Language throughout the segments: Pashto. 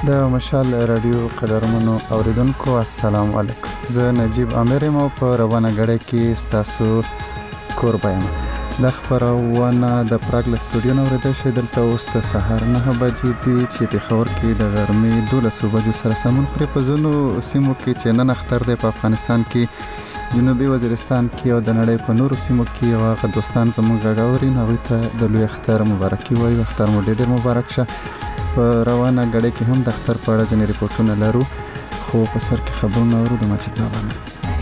د مشال رادیو قدرمنو اوریدونکو السلام علیکم. زه نجیب امیر یم په روانه غړې کې ستاسو کوربه یم. د خبرونه د پراګ له سټوډیو نه اوریدل شي. دلته اوس د سهار 9 بجې دي چې پېښور کې د غرمې 12 بجو سره سمون خوري. په ځینو سیمو کې چې نن اختر دی په افغانستان کې، جنوبي وزیرستان کې او د نړۍ په نورو سیمو کې یو هغه دوستان زموږ غاوري هغوی ته د لوی اختر مبارکي وایو. اختر مو ډېر مبارک شه. په روانه غړې کې هم د اختر په اړه ځینې ریپورټونه لرو، خو په سر کې خبرونه ورو د ماجد بابا نه.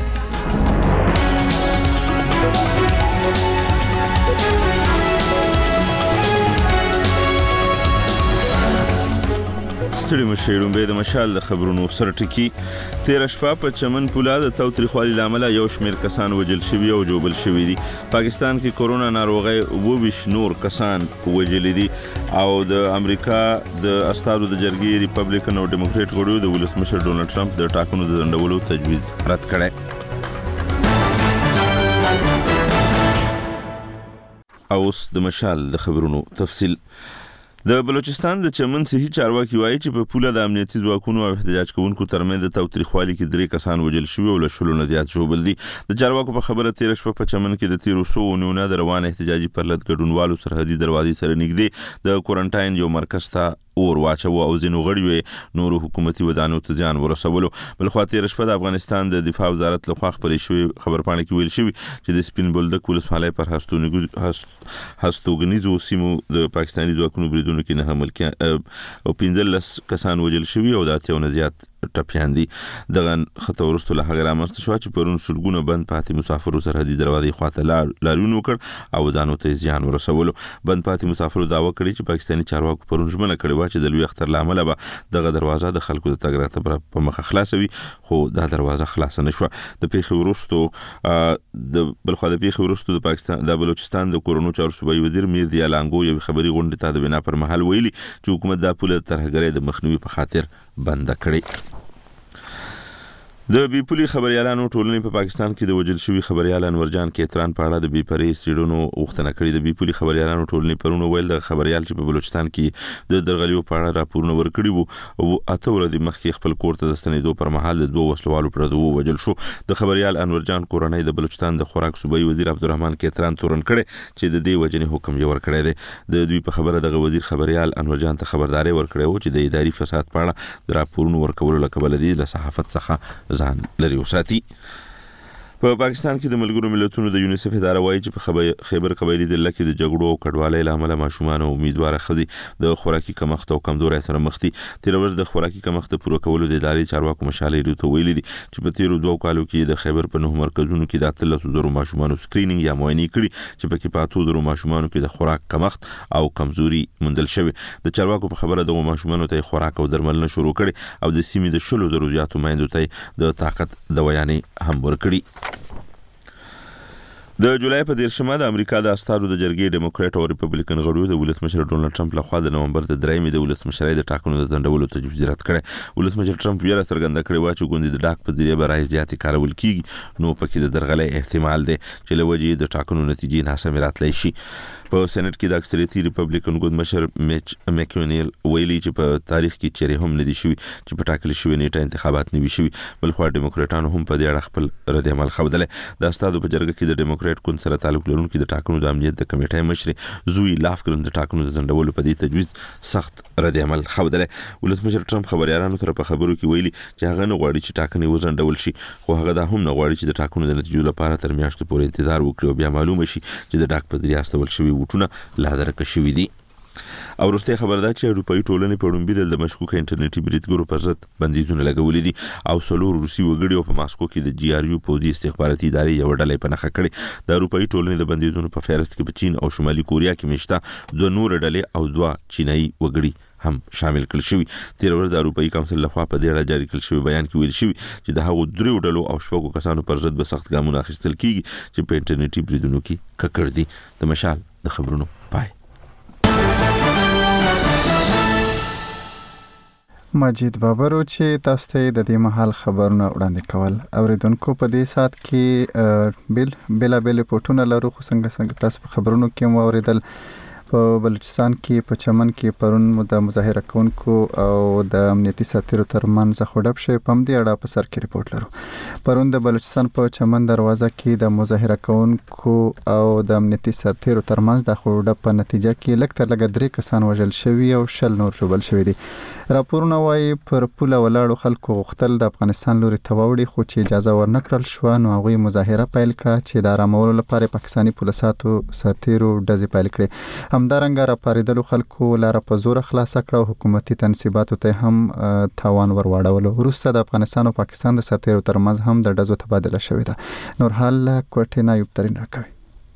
ستړي مشي لومبې د مشال د خبرونو سره ټکی. تیره شپه په چمن پوله د تاوتریخوالي له امله یو شمېر کسان وژل شوي او ژوبل شوي دي. پاکستان کې کورونا ناروغۍ 22 نور کسان وژلي دي او د امریکا د استازو د جرګې ریپبلیکن او ډیموکریټ غړو د ولسمشر ډونالد ټرمپ د ټاکنو د ځنډولو تجویز رد کړی. اوس د مشال د خبرونو تفصیل. د بلوچستان د چمن صحي چارواکي وایي چې په پوله د امنیتي ځواکونو او احتجاج کوونکو ترمنځ د تاوتریخوالي کې 3 کسان وژل شوي او له 10 نه زیات ژوبل دي. د چارواکو په خبره تیر شپه په چمن کې د تیرو 100 اونیو د روان احتجاجي پرلط ګډونوالو سرحدي دروازې سره نږدې د کوارنټاین یو مرکز ته اور واچو او ځینو غړیو نورو حکومتي ودانو ته ځان ورسولو. بل خو تیر شپه د افغانستان د دفاع وزارت لخوا خبرې شوې خبرپاڼه کې ویل شوی چې د سپین بولدک ولسوالۍ پر هستوګنیزو سیمو د پاکستاني ځواکونو بریدونو کې نه ملکي او 15 کسان وژل شوي او د 80 نه زیات ټپیان دي. دغه خطر ورستو له هغه رامنځته شو چې پرون سلګونه بند پاتې مسافرو سرحدي دروازې خواته لاریون وکړ او ودانو ته ځان ورسولو. بند پاتې مسافرو دعوه کړې چې پاکستاني چارواکو پرون ژمنه کړې و چې د لوی اختر لامل به دغه دروازه د خلکو د تګ راتګ په مخه خلاصوي، خو دا دروازه خلاص نه شو. د پیښې وروستو د بلخو د پیښې وروستو د پاکستان د بلوچستان د کورونو چارو صوبایي وزیر میر دی لانګو یو خبري غونډه ته د بنا پر مهال ویلي چې حکومت د پوله ترهګرۍ د مخنیوي په خاطر بند کړي. د بیپولي خبريالانو ټولنې په پاکستان کې د وژل شوي خبريال انورجان کیتران په اړه د بیپري سیډونو غوښتنه کړې. د بیپولي خبريالانو ټولنې پرونه ویل د خبريال چې په بلوچستان کې د درغلیو په اړه راپورونه ورکړي وو او اته ورځې مخکې خپل کور ته د ستنېدو پر مهال د 2 وسلوالو پر دوه وژل شو. د خبريال انورجان کورنۍ د بلوچستان د خوراک صوبایي وزیر عبدالرحمن کیتران تورن کړي چې د دې وجنې حکم یې ورکړی دی. د دوی په خبره دغه وزیر خبريال انورجان ته خبرداري ورکړې و چې د اداري فساد په اړه د راپورونو ورکولو لپاره د صحافت څخه ځان لري وساتي. په پاکستان کې د ملګرو ملتونو د یونیسف اداره وایي چې په خیبر قبایلی ضلع کې د جګړو او کډوالۍ له امله ماشومان او امیدواره ښځې د خوراکي کمښت او کمزورۍ سره مخ دي. تیر ورځ د خوراکي کمښت د پوره کولو د ادارې چارواکو مشال ایډو ته ویلي دي چې په تیرو 2 کالو کې د خیبر په 9 مرکزونو کې د 13,000 ماشومانو سکرینینګ یا معاینه کړي چې پکې په 8,000 ماشومانو کې د خوراک کمښت او کمزوري موندل شوی. د چارواکو په خبره د ماشومانو ته خوراک او درملنه شروع کړي او د سیمې د 100 زیاتو میندو ته د طاقت دوايانې هم ورکړي. د جولای په 13 د امریکا د استازو د جرګې ډیموکریټ او ریپبلیکن غړو د ولسمشر ډونالد ټرمپ لخوا د نومبر د 3 د ولسمشرۍ د ټاکنو د ځنډولو تجویز رد کړی. ولسمشر ټرمپ یې څرګنده کړې و چې ګوندې د ډاک په ذریعه برای زیاتې کارول کیږي، نو پکې د درغلۍ احتمال دی چې له وجې د ټاکنو نتیجې ناسمې راتلی شي. په سېنات کې د اکثریتي ریپبلیکن ګوند مشر میچ مکونیل ویلي چې په تاریخ کې چیرې هم نه دي شوي چې په ټاکل شوی نیټه انتخابات نه وي شوي. بل خو ډیموکراټانو هم په دې اړه خپل رد عمل ښودلی. د استازو په جرګه کې د ډیموکراټ ګوند سره تعلق لرونکي د ټاکنو د امنیت د کمیټې مشر زوی لافګرن د ټاکنو د ځنډولو په دې تجویز سخت رد عمل ښودلی. ولسمشر ټرمپ خبريالانو سره په خبرو کې ویلي چې هغه نه غواړي چې ټاکنې وځنډول شي، خو هغه دا هم نه غواړي چې د ټاکنو د نتیجو لپاره تر میاشتو پورې انتظار وکړي او بیا معلومه شي چې د ډاک په ذریعه استول شوي ووټونه لا درکه شوي دي. او وروسته خبر ده چې اروپایي ټولنې په وړاندې د مشکوک انټرنیټي بریدګرو پر ضد بندیزونه لګولي دي او 3 روسي وګړي په ماسکو کې د جی آر یو پوځي استخباراتي ادارې یو ډلې په نخښه کړې. د اروپایي ټولنې د بندیزونو په فهرست کې په چین او شمالي کوریا کې مشته 2 نور ډلې او 2 چینایي وګړي هم شامل کړل شوی. تیر ورځ د اروپایي کونسل لخوا په دې اړه جاری کړل شوی بیان کې ویل شوی چې د هغو 3 ډلو او 7 کسانو پر ضد به سخت ګامونه اخیستل کیږي چې په انټرنیټي بریدونو کې ککړ دي. د مشال د خبرونو پای. ماجد بابرو چې تاسو ته د دې محل خبرونه وړاندې کول. اوریدونکو په دې سات کې بل پورټونه لرو، خو څنګه تاسو په خبرونو کې مو اوریدل په بلوچستان کې په چمن کې پرون د مظاهره کوونکو او د امنیتي ساتیرو ترمنځ خړډب شوی په همدې اړه په سر کې ریپورت لرو. پرون د بلوچستان په چمن دروازه کې د مظاهره کوونکو او د امنیتي ساتیرو ترمنځ د خړډب په نتیجه کې لږ تر لږه 3 کسان وژل شوي او 10 نور ژوبل شوي دي. راپورونه وايي پر پوله ولاړو خلکو غوښتل د افغانستان لوري ته ووړي، خو چې اجازه ورنکړل شو نو هغوی مظاهره پیل کړه چې د آرامولو لپاره پاکستاني پولیسو ساتیرو ډزې پیل کړې. همدارنګه راپاریدلو خلکو لاره په زور خلاصه کړه او حکومتي تنصیباتو ته هم تاوان ورواړولو. وروسته د افغانستان او پاکستان د ساتیرو ترمنځ هم د ډزو تبادله شوې ده. نور حال کوټې نه یو ترين راکوي.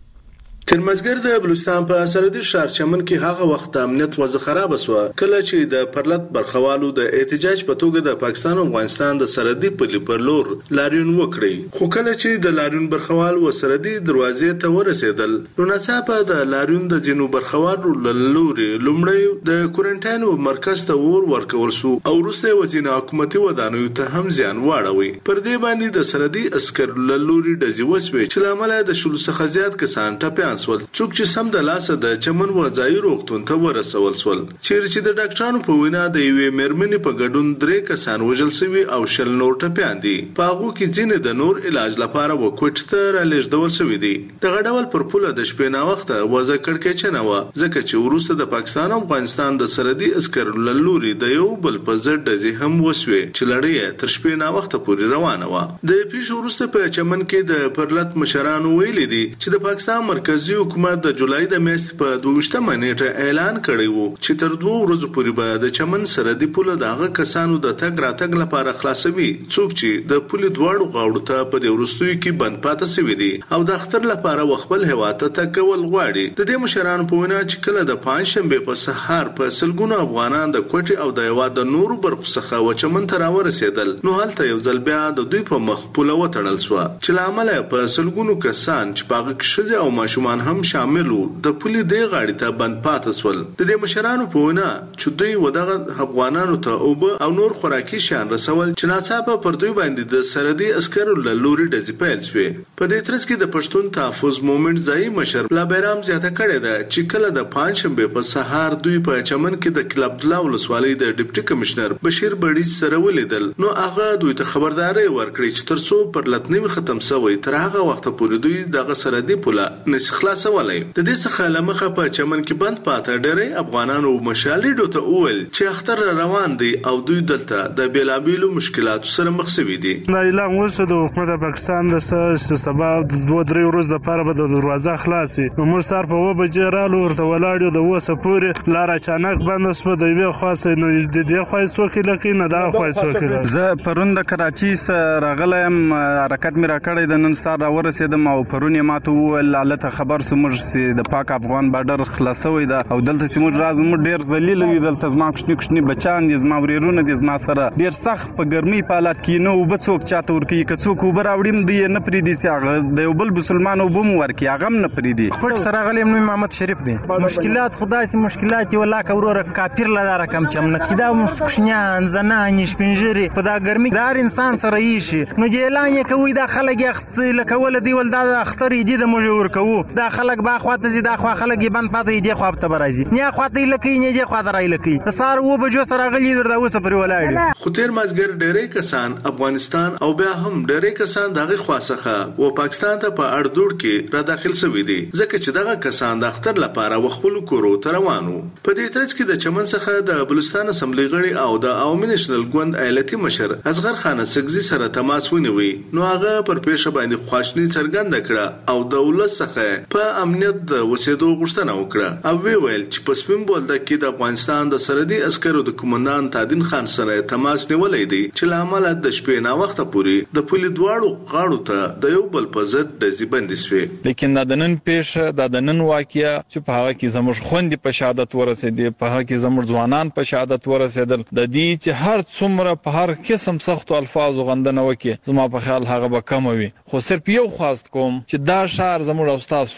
ترمزګر د بلوچستان په سرحدي ښار چمن کې هغه وخت امنیت وضع خراب شو کله چې د پرلط برخوالو د احتجاج په توګه د پاکستان او افغانستان د سرحدي پلي پر لور لاریون وکړي. خو کله چې د لاریون برخوال و سرحدي دروازې ته ورسېدل نو ناڅاپه د لاریون د جنو برخوالو لوري لومړی د کورنټاین مرکز ته ورکول شو او وروسته وزیر حکومتي ودانیو ته هم ځان واړوي. پر دې باندې د سرحدي عسكر لوري د جوسوي چې لامل د شلو څخه زیات کسان ټپيان څوک چې سم د لاسه د چمن وځای روغتون ته ورسول شول. چې د ډاکټرانو په وینا د یوې مېرمنې په ګډون 3 کسان وژل شوي او 10 نور ټپيان دي. په هغه کې ځینې د نور علاج لپاره وکوټ ته رالېږدول شوي دي. د غډول پر پوله د شپې نا وخت وځه کړکېچنه و ځکه چې وروسته د پاکستان او افغانستان د سرحدي عسكر لوري د یو بل په ضد ډزې هم وسوي چې لړۍ تر شپې نا وخت پورې روانه و. د پیښو وروسته په چمن کې د پرلط مشرانو ویلي دي چې د پاکستان مرکزی حکومت د جولای د میاشتې په 22 نیټه اعلان کړی وو چې تر 2 ورځې پورې به د چمن سرحدي پوله د هغه کسانو د تګ راتګ لپاره خلاصوي څوک چې د پولې دواړو غاړو ته په دې وروستیو کې بند پاتې شوي دي او د اختر لپاره خپل هیواد ته تګ کول غواړي. د دې مشرانو په وینا چې کله د پنځشنبه په سهار په سلګونو افغانان د کوټي او د هیواد د نورو برخو څخه و چمن ته راورسېدل نو هلته یو ځل بیا د دوی په مخ پوله وتړل شو چې لامل په سلګونو کسان چې په هغه کې ښځې او ماشومان هم شامل وو د پولې د غاړې ته بند پاتې شول. د دې مشرانو په وینا چې دوی ودغه افغانانو ته او نور خوراکي شیان رسول چې ناڅاپه پر دوی باندې د سرحدي عسکرو له لوري ډزې پیل شوې. په دې ترڅ کې د پښتون تحفظ مومنت ځای مشر لا بیرام زیاته کړې ده چې کله د پنځشنبه په سهار دوی په چمن کې د کلب عبدالله ولسوالۍ د ډیپټي کمشنر بشیر بړی سره ولیدل نو هغه دوی ته خبرداري ورکړي چې ترڅو پر لټنی ختم شوی تر هغه وخت پورې دوی دغه سرحدي پوله نس خلاصولای. د دې څخه لمخه په چمن کې بند پاتې ډېری افغانانو مشالې ډوته اول چې اختر روان دي او دوی دلته د بیلابیلو مشکلاتو سره مخ شوي دي. دا اعلان وشو د حکومت پاکستان د سبا د 2-3 ورځې لپاره به د دروازه خلاصي. موږ سار په 2 بجې رالو ورته ولاړو د اوسه پورې لار اچانک بند شو د یوې خاصه نو د دې خو څوک لکه نه دا خو څوک. زه پرون د کراچي سره راغلم حرکت مې را کړی د نن سار ورسېدم او پرون ماته وویل لاله خبر سمج سي د پاک افغان بارډر خلاصوي دا او دلته سیمو راز مو ډیر ذلیل وي دلته زما کوچني بچان دي زما وريرونه دي زما سره ډیر سخت په ګرمي حالت کې نو وبڅوک چاته ورکی که څوک وبر اوړم دی نه پری دي سیغه د یو بل مسلمان وبم ورکی هغه نه پری دي. پټ سره غلیم نو محمد شریف دي مشکلات خدای سي مشکلات ولا کورور کافر لدار کم چمنه کدا کوشنیان زنان شپنجري په دا ګرمي دار انسان سره یشي نو اعلان کوي دا خلک لکه ولدي ولدا اختر دي د مجور کوو دا خلک با خواته زی دا خو خلک بند پاتې دي خو ته برازي نه خواته لکه نه دي خو درای لکه سار و بجو سره غلی در دا وسه پر ولاړ. خو تیر مازګر ډېرې کسان افغانستان او بیا هم ډېرې کسان دغه خواصخه او پاکستان ته په اړدوړ کې را داخل شوي دي ځکه چې دغه کسان د اختر لپاره وخپل کورو ته روانو. په دې ترڅ کې د چمن څخه د بلوچستان اسمبلی غړي او د عوامي نېشنل ګوند ایالتي مشر اصغر خان سګزي سره تماس ونیوي نو هغه پر پیښه باندې خواشنی څرګنده کړه او د ولس څخه په امنیت د وسیدو غوښتنه وکړه او ویل چې په سپین بولده کې د افغانستان د سرحدي عسکرو د کمانډان تادین خان سره تماس نیولې دي چې لامل د شپې نا وخت پورې د پولې دواړو غاړو ته د یو بل په ضد د زیبند شوي. لیکن د نن پیښه د نن واقعیا چې په هغه کې زموږ خوندې په شهادت ورسېدي په هغه کې زموږ ځوانان په شهادت ورسېدل د دې چې هر څومره په هر قسم سخت الفاظ غندنه وکي زما په خیال هغه به کم وي. خو صرف یو خواست کوم چې دا شهر زموږ استاد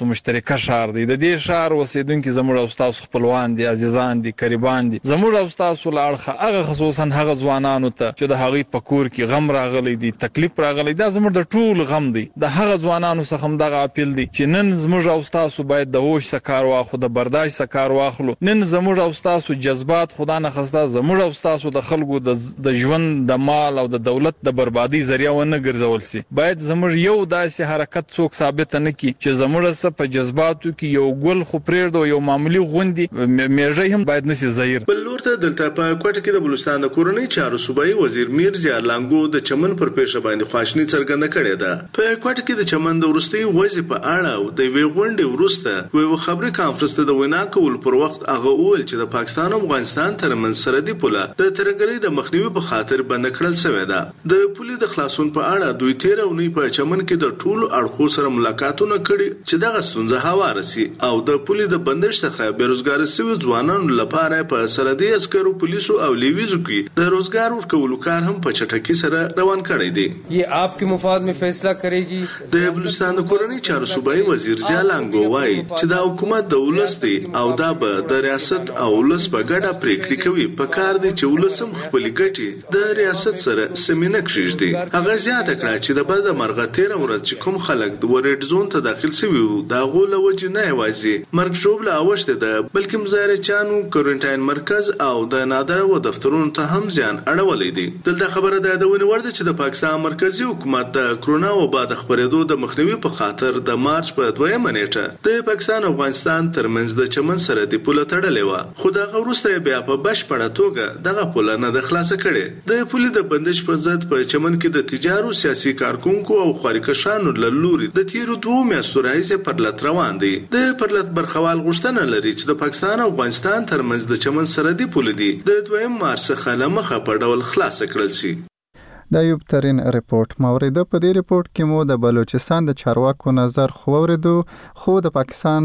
تاسو مشترکه شهر دی. د دې شهر اوسیدونکو زموږ او تاسو خپلوان دي، عزیزان دي، قریبان دي. زموږ او تاسو لاړه هغه خصوصا هغه ځوانانو ته چې د هغې په کور کې غم راغلی دی، تکلیف راغلی دا زموږ د ټول غم دی. د هغه ځوانانو څخه هم دغه اپیل دی چې نن زموږ او تاسو باید د هوش څخه کار واخلو، د برداشت څخه کار واخلو. نن زموږ او تاسو جذبات خدا نه خسته زموږ او تاسو د خلکو د ژوند د مال او د دولت د بربادي ذریعہ ونه ګرځول سي. باید زموږ یو داسې حرکت څوک ثابت نه کی چې زموږ سره په جذباتو کې یو ګل خو پرېږدو، یو معمولی غوندي میږي هم باید نشي ظاهر. بل لور ته دلته په کوټه کې د بلوچستان د کورنۍ چارو صوبایي وزیر میر زیار لانګو د چمن پر پیښه باندې خواشنی څرګنده کړې ده. په کوټه کې د چمن د ورستي وځي په اړه او د وی غونډې ورسته یو خبري کانفرنس ته د وینا کول پر وخت هغه وویل چې د پاکستان او افغانستان ترمنځ سرحدي پوله د ترګرۍ د مخنیوي په خاطر بند کړل شوې ده. د پولې د خلاصون په اړه دوی 13 اونۍ په چمن کې د ټولو اړخو سره ملاقاتونه کړي چې دغه ستونزه هواره سي او د پولې د بندش څخه بیروزګار شوي ځوانانو لپاره په سرحدي عسکرو، پولیسو او لیویزو کې د روزګار ورکولو کار هم په چټکۍ سره روان کړی دی. یہ آپ کے مفاد میں فیصلہ کرے گی. د بلوچستان د کورنۍ چارو صوبایي وزیر جالانګو وایي چې دا حکومت د ولس دی او دا به د ریاست او ولس په ګډه پریکړې کوي. په کار دی چې ولس هم خپل ګټي د ریاست سره سمینه کړي. هغه زیاته کړه چې د بد مرغه 13 ورځ چې کوم خلک د ورېډ زون ته داخل شوي وو دا غول وجه نه یوازې مرګ ژوبله اوښته ده بلکې مزارچانو کوارنټاین مرکز او د نادره و دفترونو ته هم ځان اړولې دي. دلته خبره ده د ونی ورده چې د پاکستان مرکزی حکومت د کرونا وبا د خبرېدو د مخنیوي په خاطر د مارچ په 2 نیټه د پاکستان او افغانستان ترمنځ د چمن سره د پوله تړلې و، خو دغه وروسته بیا په بشپړه توګه دغه پوله نه د خلاص کړي. د پولې د بندش په ضد په چمن کې د تجارو، سیاسي کارکونکو او خارکشانو له لوري د تیرو 2 میاشتو راهیسې پرلط روان دي. د پرلط برخوال غوښتنه لري چې د پاکستان او افغانستان ترمنځ د چمن سرحدي پوله دی د 2 مارچ څخه له مخه په ډول خلاص کړل شي. د ایوب ترین ریپورت موریده. په دې ریپورت کې مو د بلوچستان د چارواکو نظر خوریدو، خو د پاکستان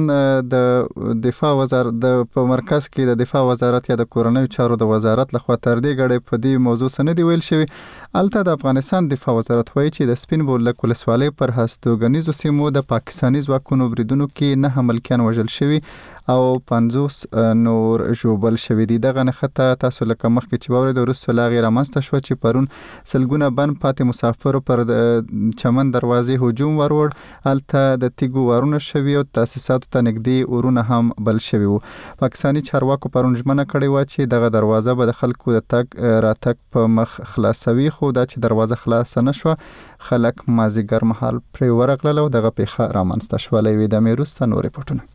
د دفاع وزارت په مرکز کې د دفاع وزارت یا د کورنۍ چارو د وزارت لخوا تر دې غړي په دې موضوع سره دی ویل شوی. البته د افغانستان دفاع وزارت وایي چې د سپین بولدک ولسوالۍ پر هستوګنیزو سیمو د پاکستاني ځواکونو بریدونو کې 9 ملکیان وژل شوي او 50 نور ژوبل شوي دي. دغه نښته تاسو لکه مخکې چې واورئ د وروسته لا غیر رامنځته شوه چې پرون سلګونه بند پاتې مسافرو پر چمن دروازې هجوم ورور. هلته د تیګو وارونه شوي او تاسیساتو ته نږدې اورونه هم بل شوي وو. پاکستاني چارواکو پرون ژمنه کړې وه چې دغه دروازه به د خلکو د تګ راتګ په مخ خلاصوي، خو دا چې دروازه خلاصه نه شوه خلک مازیګر مهال پرې ورغلل او دغه پیښه رامنځته شوه. له یوې دمې وروسته نور ریپورټونه.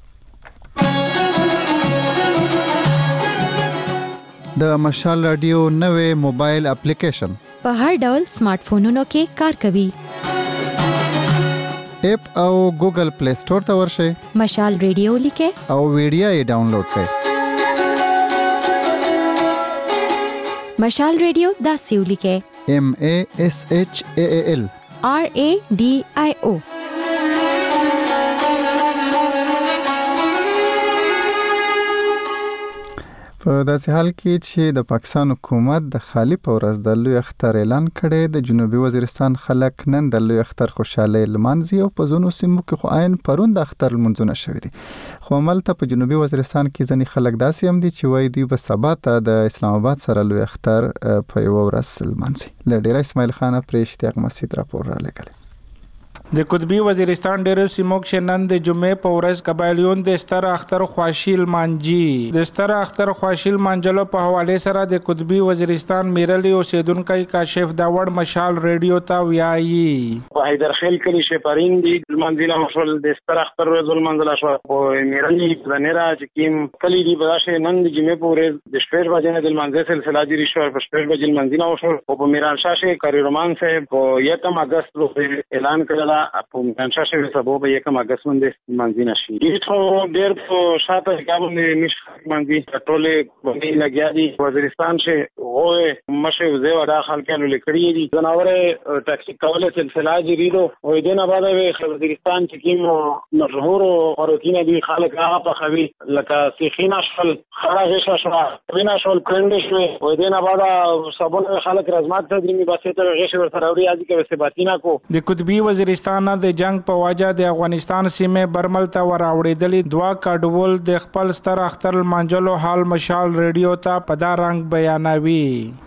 د مشال رادیو نوې موبایل اپلیکیشن په هر ډول سمارټ فونونو کې کار کوي. اپ او ګوګل پلی سٹور ته ورشئ، مشال رادیو لیکه او ویډیو یې ډاونلوډ کړئ. مشال رادیو دا سیو لیکه MASHAAL RADIO. په داسې حال کې چې د پاکستان حکومت د خالی په ورځ د لوی اختر اعلان کړي، د جنوبي وزیرستان خلک نن د لوی اختر خوشحالي لمانځي او په ځینو سیمو کې خو عین پرون د اختر لمونځونه شوي دي. خو عملته په جنوبي وزیرستان کې ځینې خلک داسې هم دي چې وایي دوی به سبا ته د اسلام آباد سره لوی اختر په یوه ورځ لمانځي. له ډیره اسماعیل خان پرې اشتیاق مسعود راپور را لګلی. د قطبی وزیرستان ډیرو سیمو کې نن د جمعې په ورځ قبایلیون د ستر اختر خواشي لمانځي. د ستر اختر خواشي لمانځلو په حواله سره د قطبی وزیرستان میرلی اوسیدونکو کاشف داوړ مشال ریډیو ته ویایي په حیدرخیل کې شپرین دي لمانځل مشول د ستر اختر ورځ لمانځل شو په میرلی د نرا چې کیم کلی دی بلاشه نن د جمعې په ورځ د شپږ بجې د لمانځل سلسله جاری شو. په شپږ بجې لمانځنه وشو په میران شاشه کاری رومان صاحب په 1 اگست اعلان کړل په منشا شوی سبب 1 اگست باندې منځینه شي. ډیرو ډیر په شاته کې نشه منځي ټوله باندې لګیا دي. وزیرستان شه او مشه زو دا خلکانو لیکړي دي زناوره ټاکسي کوله سلسله جری دو او دینه بعد وزیرستان چې کوم مشهور او روتینه دي خلک هغه په خوي لکه سیخینا شل خراغه شوا وینا شل کندې شوی او دینه بعد سبونه خلک رزمات تدریمي باسه ته غش ور سره اوري اځي کې وسه باتینا کو. د قطبی وزیرستان وزیرستان د جنگ په وجه د افغانستان سیمه برمل ته وراوړېدلې دوا کډول د خپل ستر اختر مانجلو حال مشال ریډیو ته په دا رنگ بیانوي.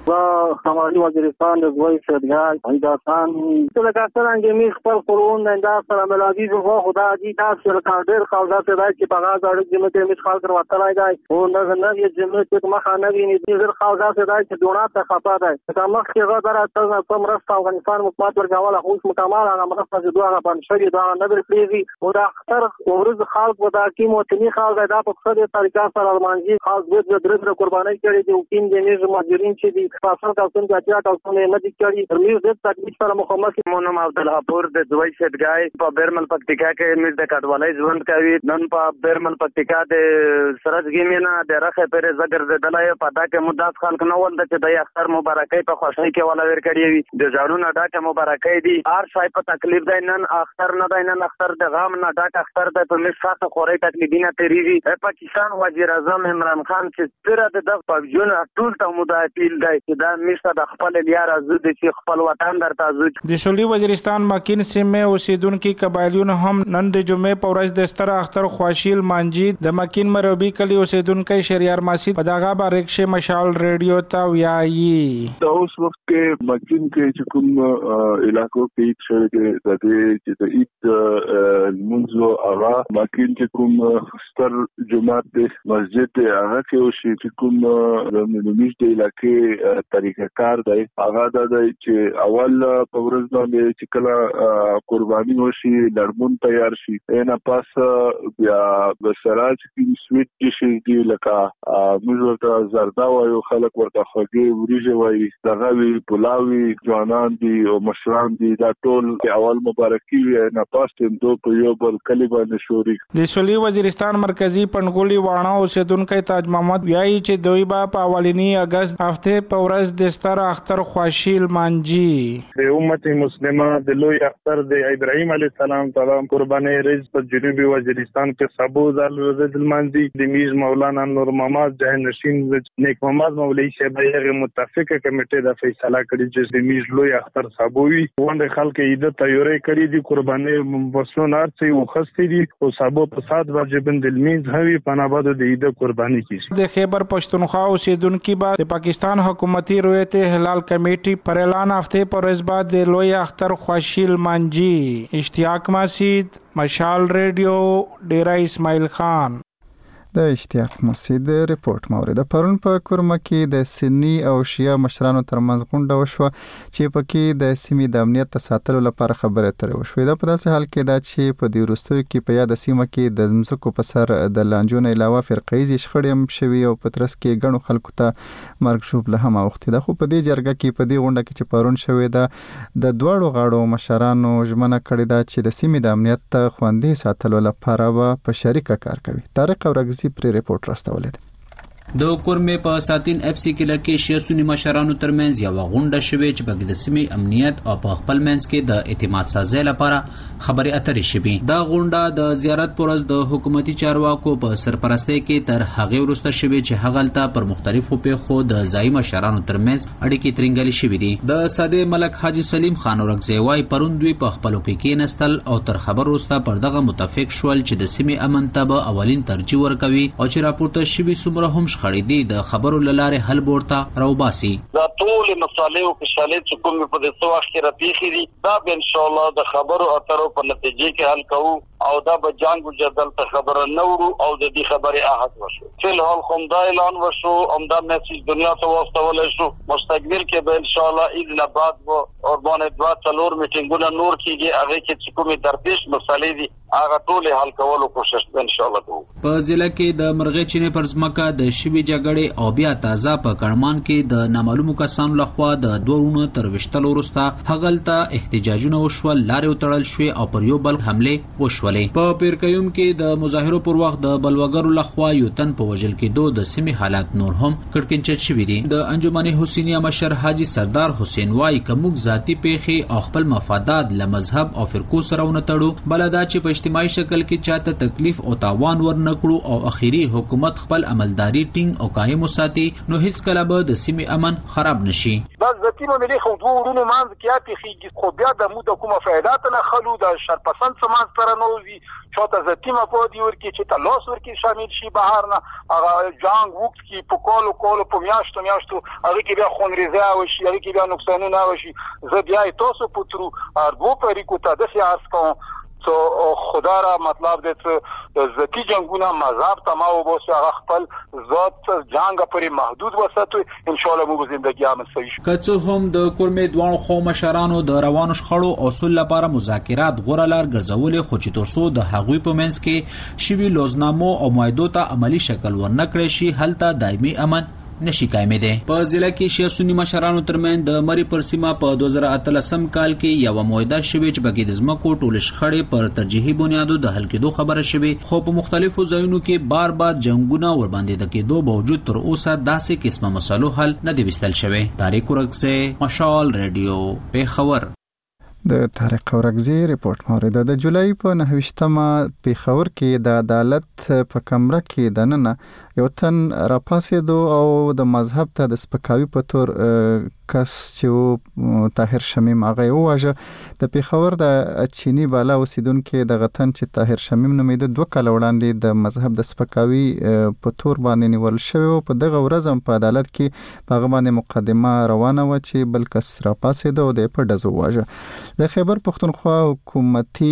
ہماری وزیرستان د وای شدګان هندستان څه لکه څنګه می خپل قرون د انداز سره ملادي جو خدا دي تاسو سره ډېر خالص ته راځي په غاړه اړه چې مته می خال کر وته راځي او نه یې جمعه چې مخه نه ویني ډېر خالص ته راځي دونه ته خطا ده دا مخ کې غوډه راځي کوم راسته افغانستان حکومت ورغواله خو مکمل هغه مرسته چې دوه باندې شری دا نه ورپریږي او دا اختر ورځ خالق ودا کی موتنی خالق دا په څه طریقه سره مانځي خاص د درې قرباني کړي دي او کین د نيز ماجرین چې دي تاسو تاسو ته تاسو نه دي کړي ترمنځ د تکلیف سره مخامخ مونږ عبدالغفور د دوی شدګای په بیرمل پکتیکا کې مې د کډوالۍ ژوند کوي نن په بیرمل پکتیکا د سرجګی مینا د رخه پر زګر د دلای په دا کې مداس خلک نه ول د د اختر مبارکي په خوشحالي کې ولا ور کړی وي د ځاړو نه ډاکه مبارکي دي هر شای په تکلیف دی نن اختر نه دی نن اختر د غام نه ډاکه اختر د په مشخصه خوري تکلیفینه تریږي پاکستان وزیر اعظم عمران خان چې تر د پاکستان ټول ته مدافعین دی چې دا مشته د خپل لیار ازو د خپل وطن درته ازو د شولي وزیرستان ماکین سیمه اوسیدونکو قبایلیون هم نن د جمعې په ورځ د ستر اختر خواشیل مانجی د ماکین مروبي کلی اوسیدونکو شریار ماسي په دغه باریکشه مشال ریډیو ته ویایي دا اوس وخت کې ماکین کې چې کوم علاقو کې چې د دې چې د عید منځو هغه ماکین کې کوم ستر جمعه د مسجد هغه کې او چې کوم د مليش د علاقې طریقه کار دی هغه د چې اول په ورځ باندې چې کله قرباني وشي لړمون تیار شي نه پاس بیا د سراج کې سویټ شي دی لکه موږ ورته زردا وایو خلک ورته خوږی وریجه وایي دغه وی پلاوی ځوانان دي او مشران دي دا ټول اول مبارکي نه پاس تم دو په یو بل کلی باندې شوري د شولي وزیرستان مرکزی پنګولي واڼه اوسیدونکو تاج محمد ویایي چې دوی با په اولنی اگست هفته په ورځ د ستر اختر خواشیل مانجی د امت مسلمه د لوی اختر د ابراهیم علیه السلام تعالی قرباني رز په جنوبي وزیرستان کې سبو زال ورځ د مانجی د میز مولانا نور محمد جهنشین نیک محمد مولوی صاحب یې متفقه کمیټه د فیصله کړې چې د میز لوی اختر سبوي وند خلک عید تیاری کړی دي قرباني وسونار چې وخستې دي او سبو په سات واجبن د میز هوی پناباد د عید قرباني کیږي د خیبر پښتونخوا اوسیدونکو با د پاکستان حکومتي رویت هلال کمیټي پر اعلان هفته پر ورځ بعد د لوی اختر خواشیل مانجی اشتیاق مسجد مشال ریډیو ډیرا اسماعیل خان د اشتیاق مسجد ریپورت مورد پرون په کورمه کې د سنی او شیعه مشرانو ترمنځ غونډه وشوه چې پکې د سیمې د امنیت ساتلو لپاره خبرې اترې وشوې دا په داسې حال کې دا چې په دې وروستیو کې په یاد سیمه کې د ځمکو په سر د لانجو نه علاوه فرقه‌ایزې شخړې هم شوي او په ترڅ کې ګڼو خلکو ته مرګ ژوبله هم اوښتې ده خو په دې جرګه کې په دې غونډه کې چې پرون شوې ده د دواړو غاړو مشرانو ژمنه کړې ده چې د سیمې د امنیت خوندي ساتلو لپاره به په شریکه کار کوي. طارق اورګزي پر ریپورت راستولې د کورمې په ساتین اف سی کې لکه شیعه سنی مشرانو ترمنځ یو غونډه شوې چې په د سیمې امنیت او په خپل منځ کې د اعتماد سازي لپاره خبرې اترې شوې. دا غونډه د زیارت پرز د حکومتي چارواکو په سرپرستۍ کې تر هغه وروسته شوې چې هغه پر مختلفو پیښو د ځای مشرانو ترمنځ اړیکې ترنګلې شوې دي. د ساده ملک حاجی سلیم خان اورګزی وايي پرون دوی په خپلو کې کېنستل او تر خبر وروسته پر دغه متفق شول چې د سیمې امن ته به اولین ترجیح ورکوي او چې راپورته شوي څومره هم خړې دي د خبرو لاره حل ورته راوباسي. دا ټول مسالې او کشالې چې کوم په دې وخت کې راپېښې دي دا به ان شاء الله د خبرو اترو په نتیجه کې حل کوو او دا به جنگ جدل ته خبره نه ورو او د دې خبرې احد وشو. فل حال کوم دا اعلان وشو هم دا میسج دنیا ته واستول شو مستقبل کې به ان شاء الله اذن بعد و اور باندې دوا څلور میټینګونه نور کیږي هغه کې چې کومې درپېښ مسالې دي هغه ټول حل کولو کوشش ان شاء الله کوو. په ضلع کې د مرغې چینې پر ځمکه د شوي جګړې او بیا تازه په کړمان کې د نامعلومو کسانو لخوا د دوه تر وشتلو وروسته هغلته احتجاجونه وشول لارې وتړل شوې او پر یو بل حمله وشو. شولې. په پیرکیوم کې د مظاهرو پر وخت د بلوګرو لخوا یو تن په وژل کېدو د سیمې حالات نور هم کړکېچن شوي دي. د انجمن حسینیه مشر حاجی سردار حسین وای کوم ذاتی پیښې او خپل مفادات له مذهب او فرقو سره ونتړو، بلدا چې په اجتماعي شکل کې چاته تکلیف او تاوان ورنکړو او اخیری حکومت خپل عملداري ټینګ او قائم وساتي، نو هیڅ کله به د سیمې امن خراب نشي. دا ذاتی ملي خو دوه ورونو مانځ کې اپیخي خو بیا د مو د کومه فائدات نه خلو د شرپسند سماج تر نوځي چاته ذاتی مپو دی ورکی چې تلوس ورکی شامل شي بهر نه هغه جنگ وخت کې په کولو په میاشتو هغه کې بیا خونریزه او شي هغه کې بیا نقصانونه وشي. زه بیا تاسو پترو ارګو پرې کوته د سیاست کوم تو خدا را مطلب دې ذاتی جنگونه مذهب تمام وبوسه هغه خپل ذات جنگ پرې محدود وساتو ان شاء الله مو زندگی هم صحیح. که هم د کورمې دوه خو مشرانو د روانو شخړو اصول لپاره مذاکرات غوړه لار ګرځولې، خو چې ترڅو د هغوی په منځ کې شوي لوزنامو او معاهدو ته عملی شکل ورنکړي شي هلته دایمي امن نشي قائمې ده. په ضلع کې شیعه سنی مشرانو ترمن د مری پر سیمه په 2013 کال کې یو معاهده شوې چې بګید زمکو ټول شخړې پر ترجیحي بنیادو د حل کېدو خبره شوې، خو په مختلفو ځایونو کې بار بار جنگونه ور باندې د کېدو باوجود تر اوسه داسې قسمه مسلو حل نه دی وستل شوی. طارق ورکزه، مشال رادیو، پیښور. د طارق اورکزي ریپورت مورید. د جولای په 29مه پیښور کې د عدالت په کمره کې دننه یو تن راپاسېدو او د مذهب ته د سپکاوي په تور کس چې طاهر شمیم هغه وواژه. د پیښور د چینی بالا اوسیدونکو د غتن چې طاهر شمیم نومیده 2 کال وړاندې د مذهب د سپکاوي په تور باندې نیول شوی او په دغه ورځ هم په عدالت کې په هغه باندې مقدمه روانه و چې بل کس راپاسېدو او د په ډزو وواژه. د خیبر پښتونخوا حکومتي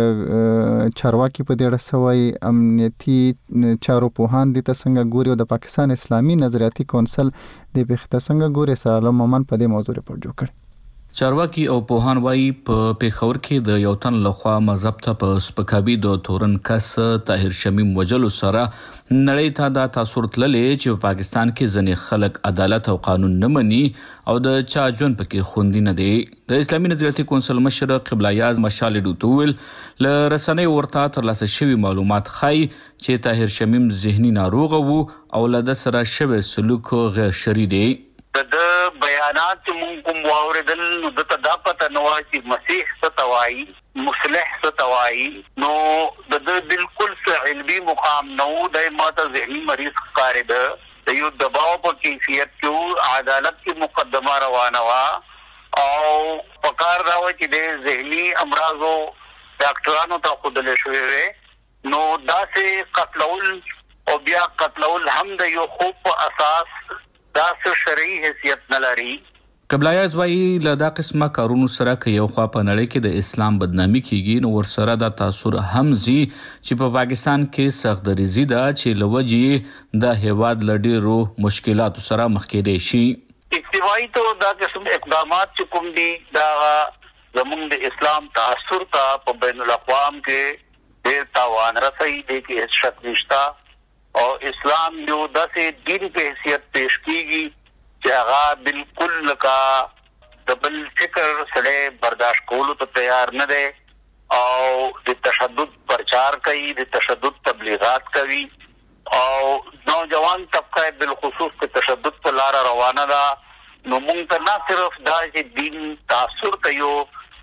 چارواکي په دې اړه سوي امنیتي چارو پوهان دي څنګه ګوري او د پاکستان اسلامي نظریاتي کونسل د بخته څنګه ګوري سره علم مومن په دې موضوع رپورټ جوړ کړ. چارواکي او پوهان وايي په پیښور کې د یو تن لخوا مذهب ته په سپکاوي د تورن کس طاهر شمیم وجلو سره نړۍ ته دا تاثر تللې چې په پاکستان کې ځنې خلک عدالت او قانون نه مني او د چا ژوند پکې خوندي نه دی. د اسلامي نظریاتي کونسل مشر قبله یاز مشال ډوتول ل رسنۍ ورته ترلاسه شوی معلومات ښيي چې طاهر شمیم ذهني ناروغ وو او له سره شوی سلوک غیر شرعي دی. د بیانات مونږ کوم واوریدل نو د تدا پته نو چې مسیح ستوای مصلح ستوای نو د بالکل علمي مقام نو د ماته ذهني مریض قارب د یو دباو په کیفیت کې عدالت کی مقدمه روانه وا او پکار راو چې د ذهني امراضو ډاکټرانو ته خودل شوی نو داسې قتلول او بیا قتلول هم د یو خوب په اساس دا شرعي حیثیت نه لري. قبله یاز وايي له دا قسمه کارونو سره که یو خوا په نړۍ کې د اسلام بدنامي کیږي نو ورسره دا تاثر هم زی چې په پاکستان کې سخت دریزي ده چې لوجي د هیواد لډیرو مشکلاتو سره مخ کېدای شي. اجتماعي تو دا قسم اقدامات چې کوم دي دا زموږ د اسلام تاثر ته په بین الاقوام کې ډیر تاوان رسوي دي کې شک نشته او اسلام یو داسې دین په حیثیت پیش کیږي چې هغه بالکل لکه د بل فکر سره برداشت کولو ته تیار نه دی او د تشدد پرچار کوي، د تشدد تبلیغات کوي او نوجوان طبقه بالخصوص په تشدد په لار روانه ده. نو موږ ته نه صرف دا چې دین تاثر ته یو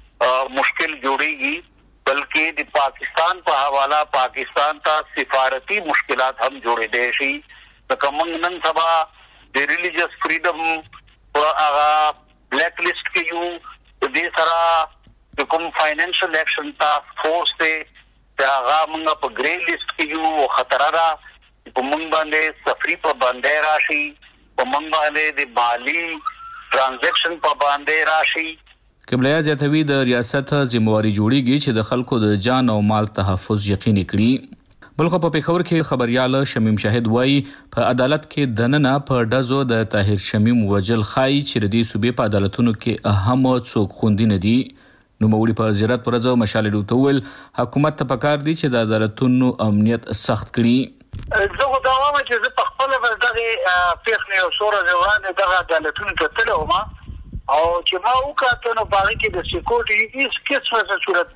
مشکل جوړیږي بلکې د پاکستان په حواله پاکستان ته سفارتي مشکلات هم جوړې دي شي. لکه موږ نن سبا د ریلیجیس فریډم په هغه بلیک لیست کې یو د سره کوم فاینانشل ایکشن ټاسک فورس ته هغه موږ په ګری لیست کې یو خطر را په موږ باندې سفری په باندې راشي په موږ باندې د مالی ټرانزیکشن په باندې راشي. قبله یاز یاتوی د ریاست ذمہواری جوړیږي چې د خلکو د جان او مال تحفظ یقیني کړي. بلخو په پیښور کې خبريال شمیم شاهد وایي په عدالت کې دننه په ډزو د طاهر شمیم وجل خای چې د دې صوبې په عدالتونو کې اهم څوک خوندي نه دي. نو موري په زیارت پرځو مشال ډوتول حکومت ته پکار دي چې د عدالتونو امنیت سخت کړي. زه دا وایم چې زه په خپل ورځ پیښنه او شورا ځوان د عدالتونو ته تلوم او چې ما وکړه نو باندې کې د سکیورټي هیڅ قسمه صورت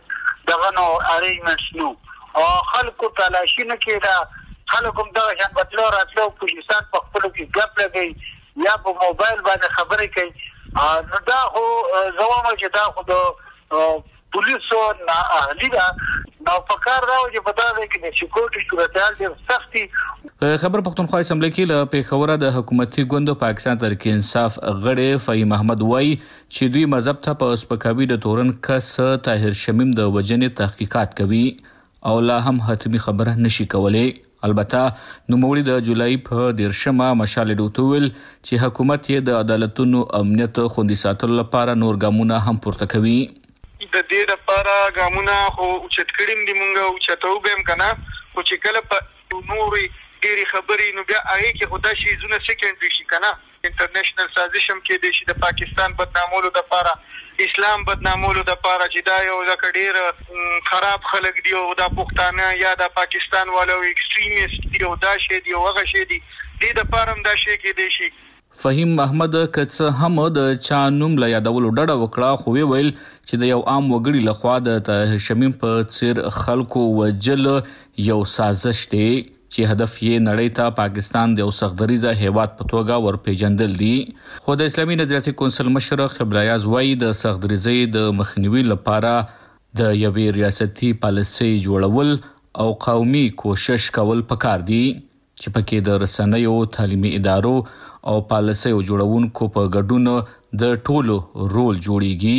دغه نو ارینجمنټس نو او خلکو تلاشي نه کېده. خلک هم دغه شان بتلو راتلو پولیسان په خپلو کې ګپ لګوي یا په موبایل باندې خبرې کوي. نو دا خو زه وایم چې دا خو د پولیسو نااهلي ده. نو په کار دا و چې په دغه کې د سکیورټي صورتحال ډېر سخت دي. خبر پښتونخوا اسمبلی کې له پیښوره د حکومتي ګوند پاکستان تحریک انصاف غړي فهیم احمد وایي چې دوی مذهب ته په سپکاوي د تورن کس طاهر شمیم د وجنې تحقیقات کوي او لا هم حتمی خبره نشي کولای. البته نوموړي د جولای په 13مه مشال ډوتوول چې حکومت یې د عدالتونو امنیت خوندي ساتلو لپاره نور ګامونه هم پورته کوي. د دې لپاره ګامونه خو چت کړم دي مونږ او چتو بهم کنه خو چې کله په نوري ډېری خبرې نو بیا هغه کې خدای شي زونه سیکنډري شي کنه انټرنیشنل سازشم کې د شي د پاکستان بدنامولو د لپاره اسلام بدنامولو د لپاره چې دا یو ډېر خراب خلک دی او د پښتانه یا د پاکستان والو ایکستریمیست دی او دا شی دی او هغه شی دی د لپاره هم دا شی کې دی شي. فهیم احمد کڅ هم د چانوم لا یادولو ډډه وکړه خو ویل چې د یو عام وګړي لخوا د طاهر شمیم په څیر خلکو وجل یو سازش دی چې هدف یې نړۍ ته پاکستان د یو سختدریزه هیواد په توګه ورپېژندل دي. خو د اسلامي نظریاتي کونسل مشر قبلایاز وایي د سختدریزۍ د مخنیوي لپاره د یوې ریاستي پالیسۍ جوړول او قومي کوشش کول پکار دي چې پکې د رسنیو تعلیمي ادارو او پالیسیو جوړونکو په ګډون د ټولو رول جوړیږي.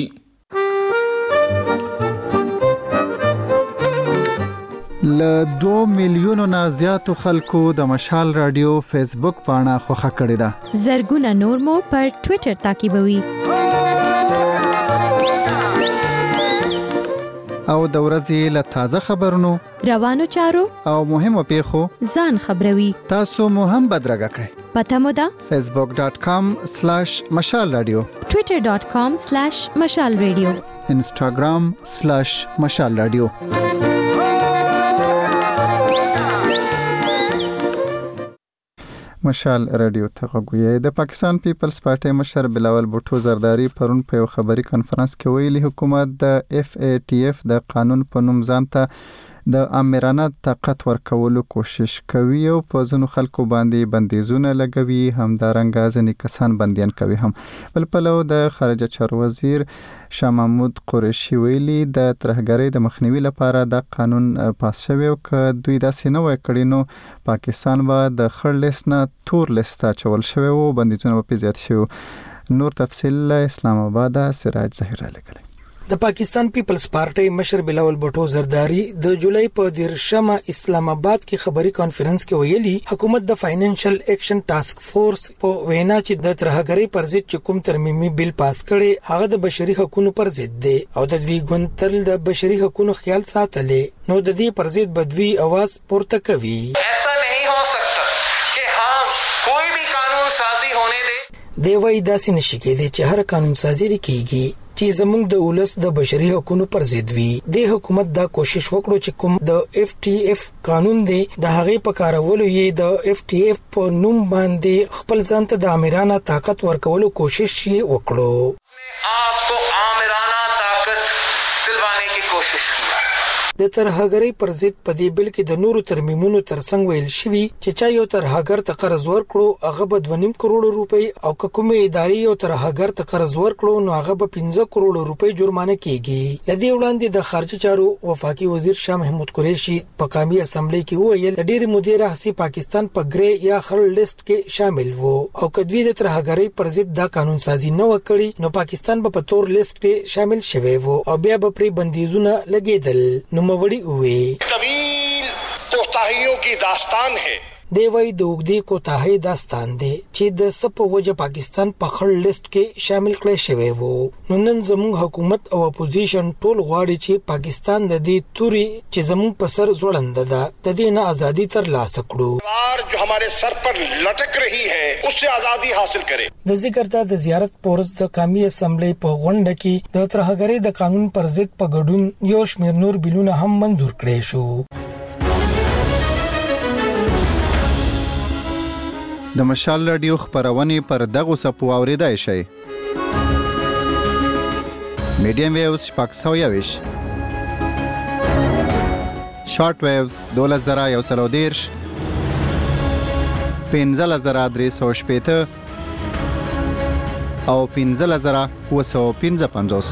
ل 2 میلیونو نه زیاتو خلکو د مشال رادیو فیسبوک پاڼه خوښه کړې ده. زرګونه نور مو پر ټوئیټر تعقیبوي. او د ورځې له تازه خبرونو روانو چارو او مهمو پیښو ځان خبروي. تاسو مو هم بدرګه کړئ. پته مو ده facebook.com/مشال رادیو twitter.com/مشال رادیو instagram/مشال رادیو. مشال رادیو ته غوږی. د پاکستان پیپلز پارټي مشر بلاول بوټو زرداری پرون په یو خبري کانفرنس کې ویلي حکومت د FATF د قانون په نوم ځانته د امرانه طاقت ورکولو کوشش کوي او په ځینو خلکو باندې بندیزونه لګوي، همدارنګه ځینې کسان بندیان کوي هم. بل پلو د خارجه چارو وزیر شاه محمود قریشي ویلي د ترهګرۍ د مخنیوي لپاره د قانون پاس شوی او که دوی داسې نه وای کړی نو پاکستان به د خړ لیست نه تور لیست ته اچول شوی او بندیزونه به زیات شوي. نور تفصیل اسلام آباد سراج ظاهر علی. د پاکستان پیپلز پارټي مشر بلاول بوټو زرداری د جولای په 13مه اسلام آباد کې خبري کانفرنس کې ویلي حکومت د فاینانشل ایکشن ټاسک فورس په وینا چې د ترهګرۍ پر ضد کوم ترمیمي بل پاس کړي هغه د بشري حقوقو پر ضد دی او د دوی ګوند تل د بشري حقوقو خیال ساتلې نو د دې پر ضد بدوي आवाज پورته کوي. ایسا نہیں ہو سکتا کہ ہاں کوئی بھی قانون سازی ہونے دے. دی وای داسې نشي کېدی چې هر قانون سازي کیږي چې زموږ د ولس د بشري حقوقو پر ضد وي. د حکومت دا کوشش وکړو چې کوم د FATF قانون دی د هغه په کارولو یې د FATF په نوم باندې خپل ځان ته د امرانه طاقت ورکولو کوشش یې وکړو. آپ کو آمرانہ طاقت دلوانے کی کوشش کی. د ترهګرۍ پر ضد په دې بل کې د نورو ترمیمونو ترڅنګ ویل شوی چې چا یو ترهګر ته قرض ورکړو هغه به 2.5 کروڑ روپۍ او کومه ادارې یو ترهګر ته قرض ورکړو نو هغه به 15 کروڑ روپۍ جرمانه کیږي. لدی وړاندې د خارجه چارو وفاقي وزیر شاه محمود قریشي په قومي اسمبلی کې ویل ډېر مدیر حسی پاکستان په ګری یا خړ لیست کې شامل وو او کدوې د ترهګرۍ پر ضد دا قانون سازي نه وکړي نو پاکستان به په تور لیست کې شامل شوی وو او بیا به پری بندیزونه لګیدل. نوموړي وې طویل کوتاهیوں کی داستان ہے. دی وای د وګړي کوتاهی داستان دی چې د سپو وجه پاکستان په خړ لیست کې شامل کړی شوی وو. نو نن زموږ حکومت او اپوزیشن ټول غواړي چې پاکستان د دې توري چې زموږ په سر ځوړند ده د دې نه ازادي تر لاسه کړو جو ہمارے سر پر لٹک رہی ہے اس سے آزادی حاصل کرے. د ذکر د زیارت پورز د قومي اسمبلی په غونډه کې د ترهګرۍ د قانون پر ضد په ګډون یو شمېر نور بلونه هم منظور کړي شو. د مشال رادیو خبرونه پر دغه سپو اوریدای شي. میډیم ویوز شپږ 120 شارټ ویوز 12130 15315 او 15755.